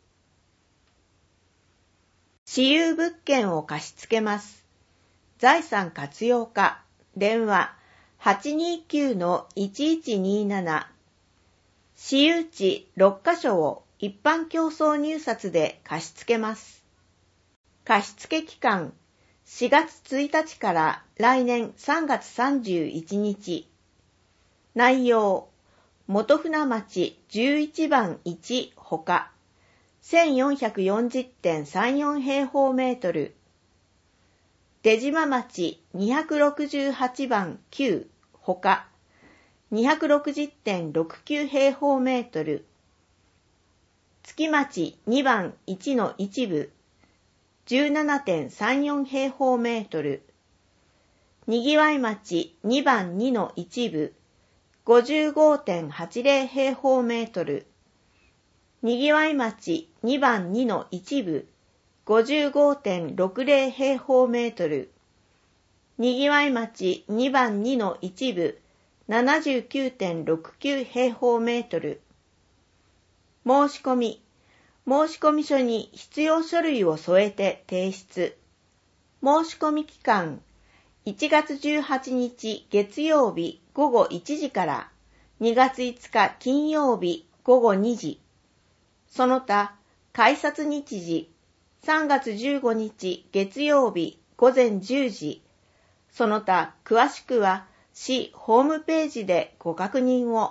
私有物件を貸し付けます。財産活用課。電話 はちにきゅうのいちいちになな。私有地ろっかしょを一般競争入札で貸し付けます。貸付期間しがつついたちから来年さんがつさんじゅういちにち。内容、元船町じゅういちばんいちほか、せんよんひゃくよんじゅってんさんよん平方メートル。出島町にひゃくろくじゅうはちばんきゅうほか、にひゃくろくじゅってんろくきゅう平方メートル。月町にばんいちの一部、じゅうななてんさんよん平方メートル。にぎわい町にばんにの一部、ごじゅうごてんはちぜろ平方メートル。にぎわい町にばんにの一部、ごじゅうごてんろくぜろ平方メートル。にぎわい町にばんにの一部、ななじゅうきゅうてんろくきゅう平方メートル。申し込み。申込書に必要書類を添えて提出。申し込み期間いちがつじゅうはちにち月曜日ごごいちじからにがついつか金曜日ごごにじ。その他、改札日時さんがつじゅうごにち月曜日ごぜんじゅうじ。その他、詳しくは市ホームページでご確認を。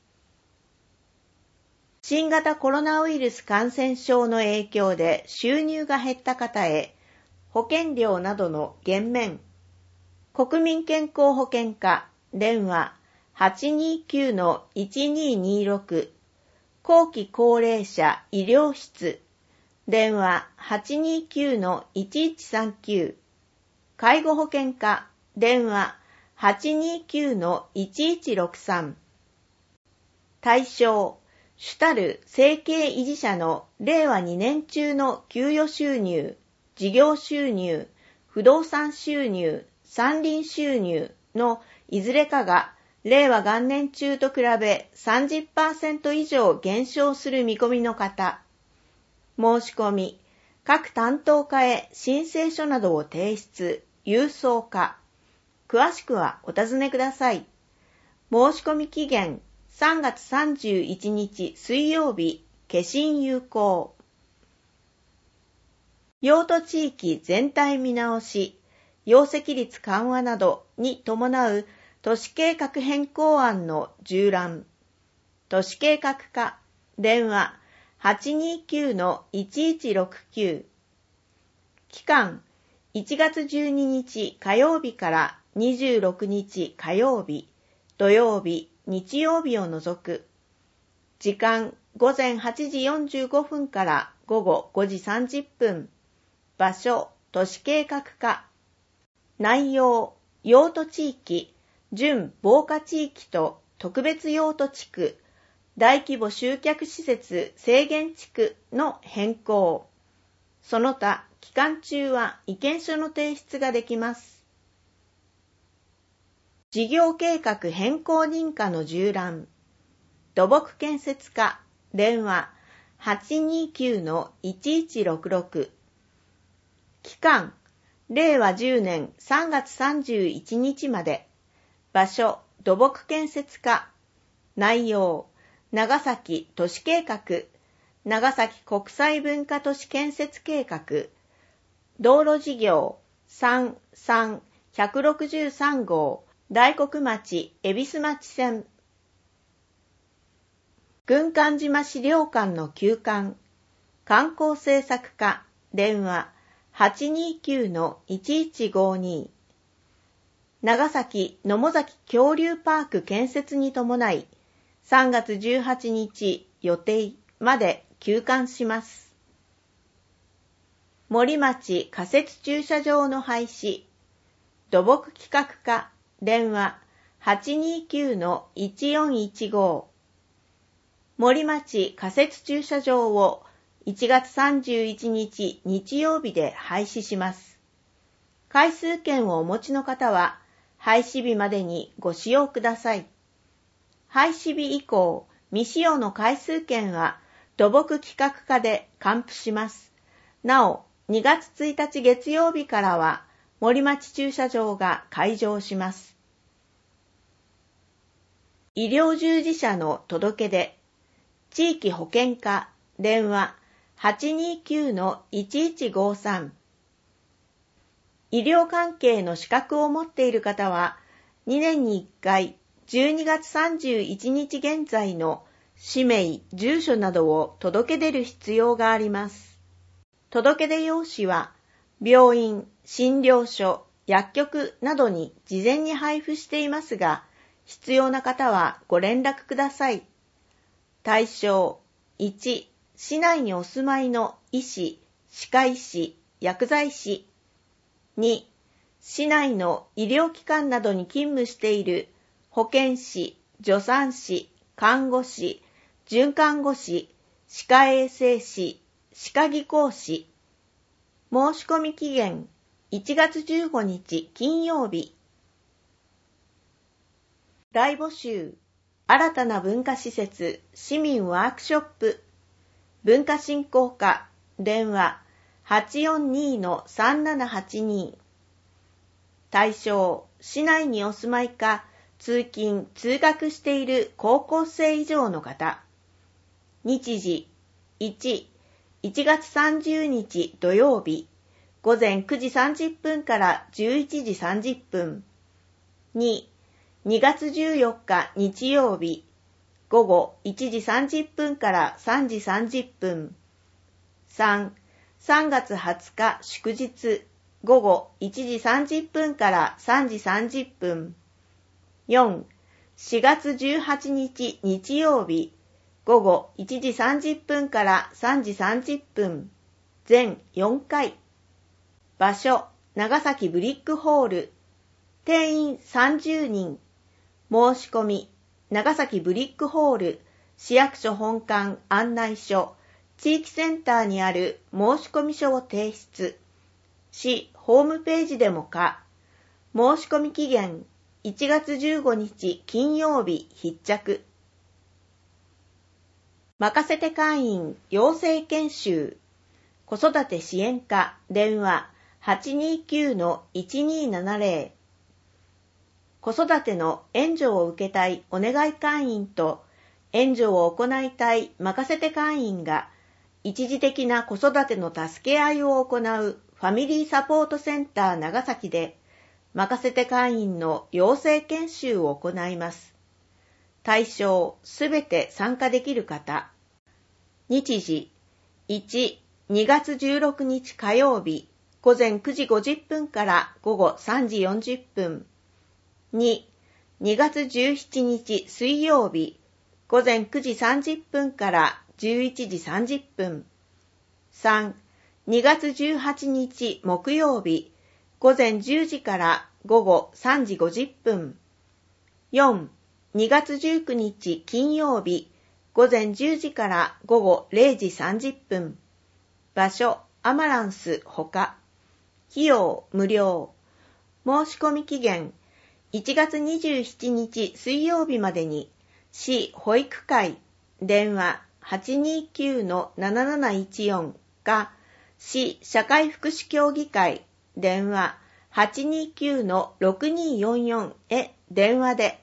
新型コロナウイルス感染症の影響で収入が減った方へ、保険料などの減免。国民健康保険課、電話 はちにきゅうのいちににろく。後期高齢者医療室、電話 はちにきゅうのいちいちさんきゅう。介護保険課、電話 はちにきゅうのいちいちろくさん。対象、主たる生計維持者のれいわにねん中の給与収入、事業収入、不動産収入、山林収入のいずれかがれいわ元年中と比べ さんじゅっパーセント 以上減少する見込みの方。申し込み、各担当課へ申請書などを提出、郵送か。詳しくはお尋ねください。申し込み期限さんがつさんじゅういちにち水曜日、消印有効。用途地域全体見直し、容積率緩和などに伴う都市計画変更案の縦覧。都市計画課、電話 はちにきゅうのいちいちろくきゅう。期間いちがつじゅうににち火曜日からにじゅうろくにち火曜日、土曜日、日曜日を除く。時間ごぜんはちじよんじゅうごふんからごごごじさんじゅっぷん。場所、都市計画課。内容、用途地域、準防火地域と特別用途地区、大規模集客施設制限地区の変更。その他、期間中は意見書の提出ができます。事業計画変更認可の縦覧。土木建設課、電話 はちにきゅうのいちいちろくろく。期間、れいわじゅうねんさんがつさんじゅういちにちまで。場所、土木建設課。内容、長崎都市計画、長崎国際文化都市建設計画。道路事業さんさんいちろくさん号大黒町恵比寿町線。軍艦島資料館の休館。観光政策課、電話 はちにきゅうのいちいちごに。長崎野母崎恐竜パーク建設に伴いさんがつじゅうはちにち予定まで休館します。森町仮設駐車場の廃止。土木企画課、電話 はちにきゅうのいちよんいちご。森町仮設駐車場をいちがつさんじゅういちにち日曜日で廃止します。回数券をお持ちの方は、廃止日までにご使用ください。廃止日以降、未使用の回数券は土木企画課で還付します。なお、にがつついたち月曜日からは森町駐車場が開場します。医療従事者の届け出、地域保健課、電話 はちにきゅうのいちいちごさん。医療関係の資格を持っている方は、にねんにいっかい、じゅうにがつさんじゅういちにち現在の氏名、住所などを届け出る必要があります。届け出用紙は、病院、診療所、薬局などに事前に配布していますが、必要な方はご連絡ください。対象いち、市内にお住まいの医師、歯科医師、薬剤師。に、市内の医療機関などに勤務している保健師、助産師、看護師、准看護師、歯科衛生士、歯科技工士。申し込み期限いちがつじゅうごにち金曜日。大募集、新たな文化施設、市民ワークショップ、文化振興課、電話 はちよんにのさんななはちに。対象、市内にお住まいか、通勤・通学している高校生以上の方。日時、いち、いちがつさんじゅうにち土曜日、ごぜんくじさんじゅっぷんからじゅういちじさんじゅっぷん。に、にがつじゅうよっか日曜日、ごごいちじさんじゅっぷんからさんじさんじゅっぷん。さん、さんがつはつか祝日、ごごいちじさんじゅっぷんからさんじさんじゅっぷん。よん、しがつじゅうはちにち日曜日、ごごいちじさんじゅっぷんからさんじさんじゅっぷん。全よんかい。場所、長崎ブリックホール。定員さんじゅうにん。申し込み、長崎ブリックホール、市役所本館案内所、地域センターにある申し込み書を提出。市ホームページでもか。申し込み期限いちがつじゅうごにち金曜日必着。任せて会員養成研修、子育て支援課電話 はちにきゅうのいちにななぜろ。子育ての援助を受けたいお願い会員と援助を行いたい任せて会員が一時的な子育ての助け合いを行うファミリーサポートセンター長崎で任せて会員の養成研修を行います。対象すべて参加できる方。日時いち、にがつじゅうろくにち火曜日ごぜんくじごじゅっぷんからごごさんじよんじゅっぷん。に、にがつじゅうしちにち水曜日、ごぜんくじさんじゅっぷんからじゅういちじさんじゅっぷん。さん、にがつじゅうはちにち木曜日、ごぜんじゅうじからごごさんじごじゅっぷん。よん、にがつじゅうくにち金曜日、ごぜんじゅうじからごごれいじさんじゅっぷん。場所、アマランスほか。費用、無料。申し込み期限、いちがつにじゅうしちにち水曜日までに、市保育会、電話 はちにきゅうのなななないちよん か、市社会福祉協議会、電話 はちにきゅうのろくによんよん へ電話で。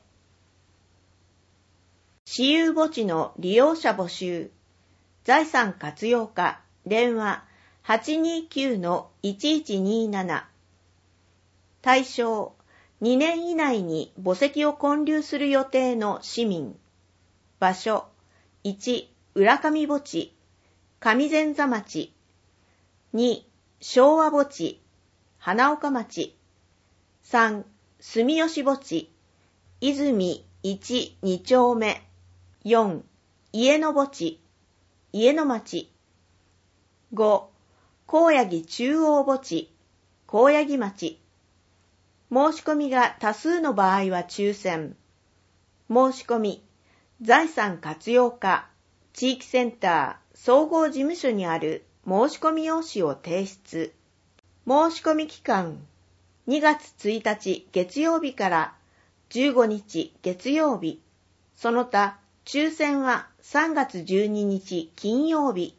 私有墓地の利用者募集、財産活用課、電話 はちにきゅうのいちいちになな。対象、にねん以内に墓石を建立する予定の市民。場所、いち、浦上墓地、上前座町。に、昭和墓地、花岡町。さん、住吉墓地、泉いち、に丁目。よん、家の墓地、家の町。ご、高野木中央墓地、高野木町。申し込みが多数の場合は抽選。申し込み、財産活用課、 地域センター総合事務所にある申し込み用紙を提出。申し込み期間にがつついたち月曜日からじゅうごにち月曜日。その他、抽選はさんがつじゅうににち金曜日。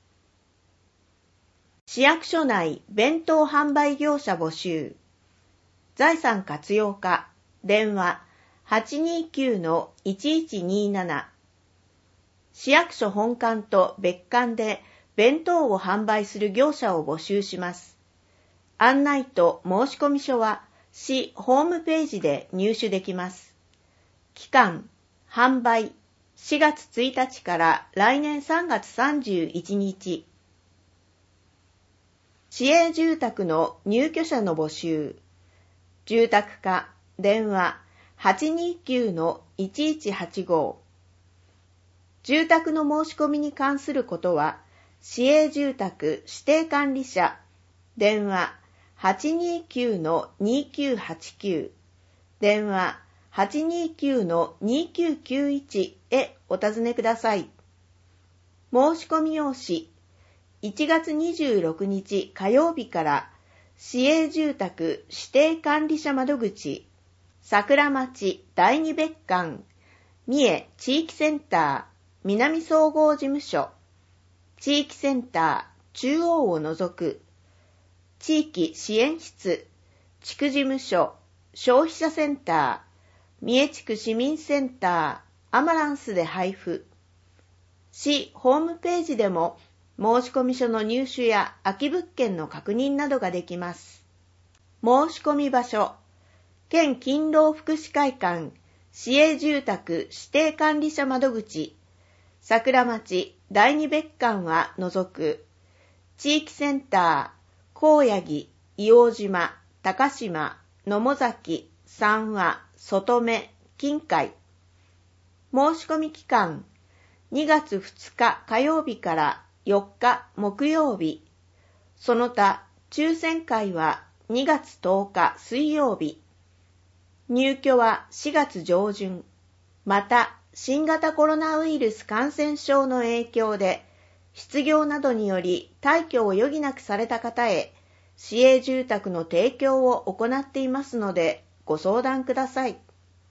市役所内弁当販売業者募集。財産活用課、電話 はちにーきゅうのいちいちにーなな。市役所本館と別館で弁当を販売する業者を募集します。案内と申込書は市ホームページで入手できます。期間、販売しがつついたちから来年さんがつさんじゅういちにち。市営住宅の入居者の募集。住宅課、電話 はちにーきゅうのいちいちはちご。住宅の申し込みに関することは、市営住宅指定管理者、電話 はちにーきゅうのにきゅうはちきゅう、電話 はちにーきゅうのにきゅうきゅういち へお尋ねください。申し込み用紙、いちがつにじゅうろくにち火曜日から市営住宅指定管理者窓口、桜町第二別館、三重地域センター、南総合事務所、地域センター中央を除く、地域支援室、地区事務所、消費者センター、三重地区市民センター、アマランスで配布。市ホームページでも申込書の入手や空き物件の確認などができます。申し込み場所、県勤労福祉会館、市営住宅指定管理者窓口、桜町第二別館は除く、地域センター、高八木、硫黄島、高島、野母崎、三和、外目、近海。申し込み期間、にがつふつか火曜日からよっか木曜日。その他、抽選会はにがつとおか水曜日。入居はしがつ上旬。また、新型コロナウイルス感染症の影響で、失業などにより退去を余儀なくされた方へ、市営住宅の提供を行っていますので、ご相談ください。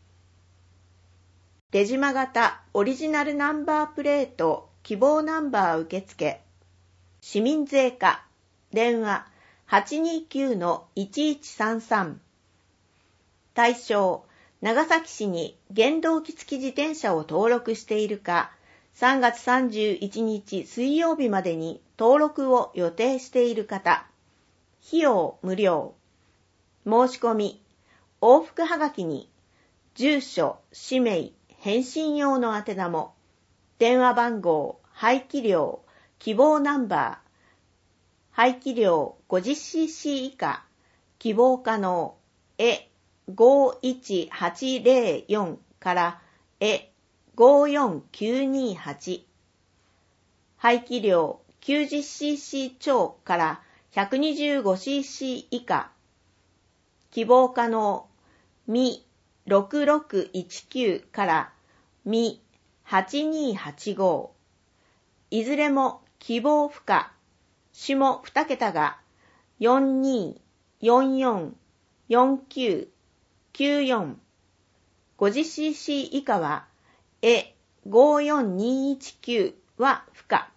出島型オリジナルナンバープレート希望ナンバー受付。市民税課、電話 はちにーきゅうのいちいちさんさん。対象、長崎市に原動機付き自転車を登録しているか、さんがつさんじゅういちにち水曜日までに登録を予定している方。費用無料。申し込み、往復はがきに、住所、氏名、返信用の宛名も、電話番号、排気量、希望ナンバー、排気量 ごじゅっシーシー 以下、希望可能、えごいちはちぜろよんからえごよんきゅうにはち、排気量 きゅうじゅっシーシー 超からひゃくにじゅうごシーシー 以下、希望可能、ミろくろくいちきゅうからミはちにはちご、いずれも希望不可、下に桁がよんによんよんよんきゅうきゅうよん、ごじゅっシーシー 以下はえごよんにいちきゅうは不可。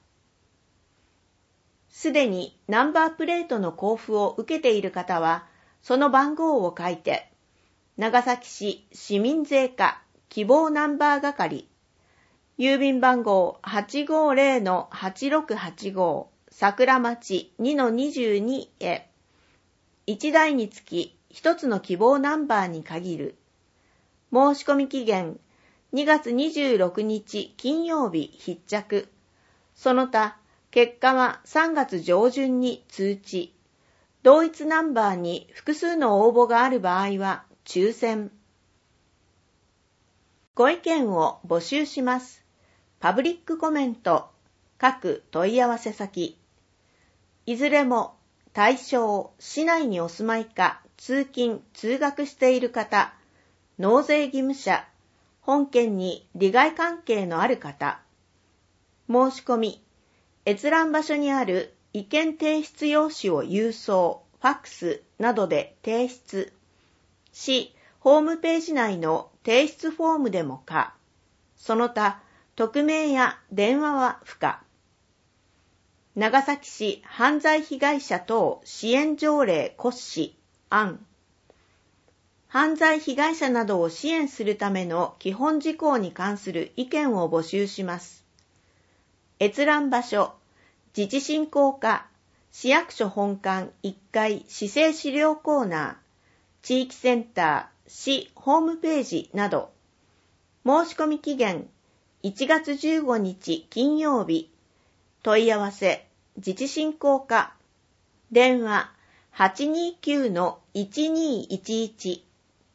すでにナンバープレートの交付を受けている方は、その番号を書いて、長崎市市民税課希望ナンバー係、郵便番号 はちごぜろのはちろくはちご 桜町 にのにじゅうに へ、いちだいにつきひとつの希望ナンバーに限る。申し込み期限にがつにじゅうろくにち金曜日必着。その他、結果はさんがつ上旬に通知。同一ナンバーに複数の応募がある場合は抽選。ご意見を募集します。パブリックコメント、各問い合わせ先。いずれも対象、市内にお住まいか通勤・通学している方、納税義務者、本県に利害関係のある方、 申し込み、閲覧場所にある意見提出用紙を郵送、ファックスなどで提出し、ホームページ内の提出フォームでも可。その他、匿名や電話は不可。長崎市犯罪被害者等支援条例骨子案。犯罪被害者などを支援するための基本事項に関する意見を募集します。閲覧場所、自治振興課、市役所本館いっかい市政資料コーナー、地域センター、市ホームページなど。申し込み期限、いちがつじゅうごにち金曜日。問い合わせ、自治振興課。電話、はちにきゅうのいちにいちいち。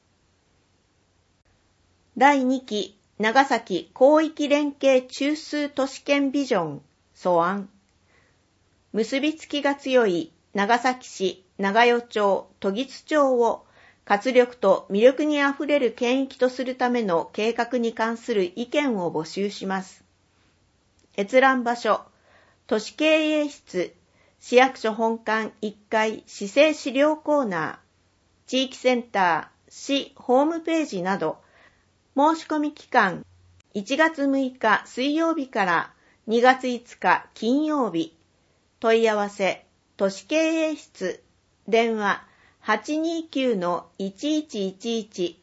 だいにき長崎広域連携中枢都市圏ビジョン素案。結びつきが強い長崎市長与町時津町を活力と魅力にあふれる県域とするための計画に関する意見を募集します。閲覧場所、都市経営室、市役所本館いっかい市政資料コーナー、地域センター、市ホームページなど。申し込み期間、いちがつむいか水曜日からにがついつか金曜日。問い合わせ、都市経営室、電話 はちにきゅうのいちいちいちいち。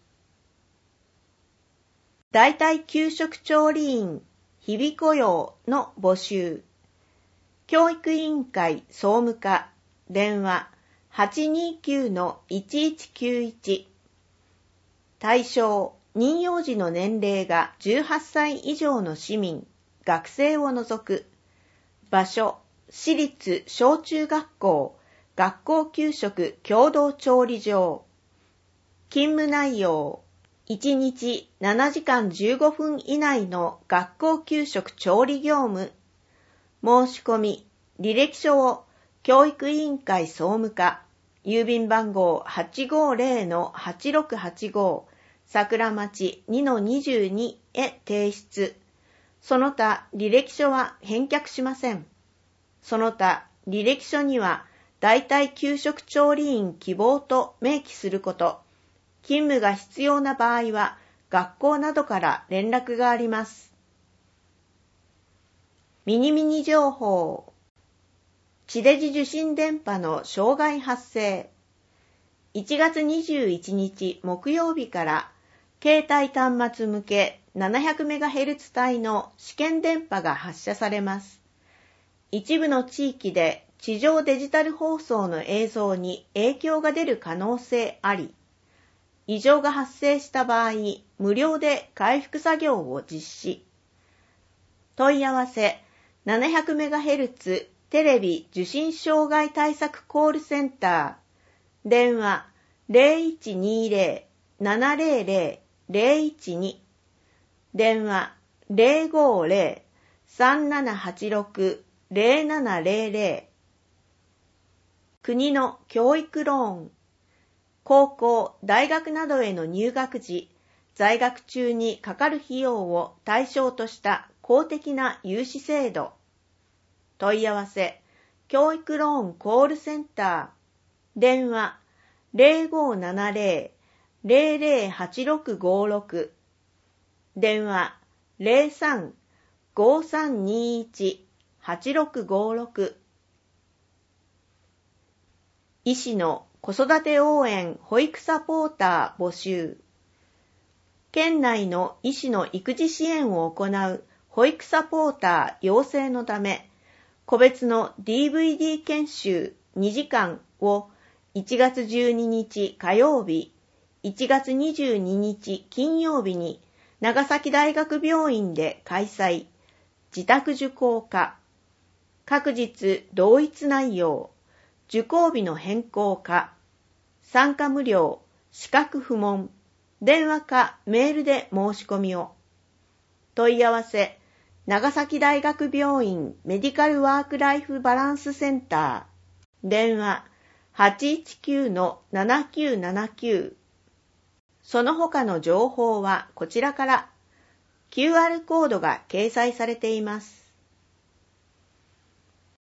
代替給食調理員、日々雇用の募集。教育委員会総務課、電話 はちにきゅうのいちいちきゅういち。対象、任用時の年齢がじゅうはっさい以上の市民、学生を除く。場所、市立小中学校、学校給食共同調理場。勤務内容、いちにちななじかんじゅうごふん以内の学校給食調理業務。申し込み、履歴書を教育委員会総務課、郵便番号 はちごーぜろのはちろくはちご、桜町 にのにじゅうに へ提出。その他履歴書は返却しません。その他履歴書には代替給食調理員希望と明記すること。勤務が必要な場合は学校などから連絡があります。ミニミニ情報。地デジ受信電波の障害発生。いちがつにじゅういちにち木曜日から携帯端末向け ななひゃくメガヘルツ 帯の試験電波が発射されます。一部の地域で地上デジタル放送の映像に影響が出る可能性あり、異常が発生した場合、無料で回復作業を実施。問い合わせ ななひゃくメガヘルツ テレビ受信障害対策コールセンター。電話 ゼロいちにゼロ ななゼロゼロ ゼロいちに。電話 ゼロごゼロ さんななはちろく ゼロななゼロゼロ。国の教育ローン。高校、大学などへの入学時、在学中にかかる費用を対象とした公的な融資制度。問い合わせ、教育ローンコールセンター。電話ゼロごななゼロ ゼロゼロはちろくごろく。電話ゼロさん ごさんにいち はちろくごろく。医師の子育て応援保育サポーター募集。県内の医師の育児支援を行う保育サポーター養成のため、個別の ディーブイディー 研修にじかんをいちがつじゅうににち火曜日、いちがつにじゅうににち金曜日に長崎大学病院で開催。自宅受講可。各日同一内容。受講日の変更可。参加無料。資格不問。電話かメールで申し込みを。問い合わせ。長崎大学病院メディカルワークライフバランスセンター。電話はちいちきゅうのななきゅうななきゅう。その他の情報はこちらから。キューアール コードが掲載されています。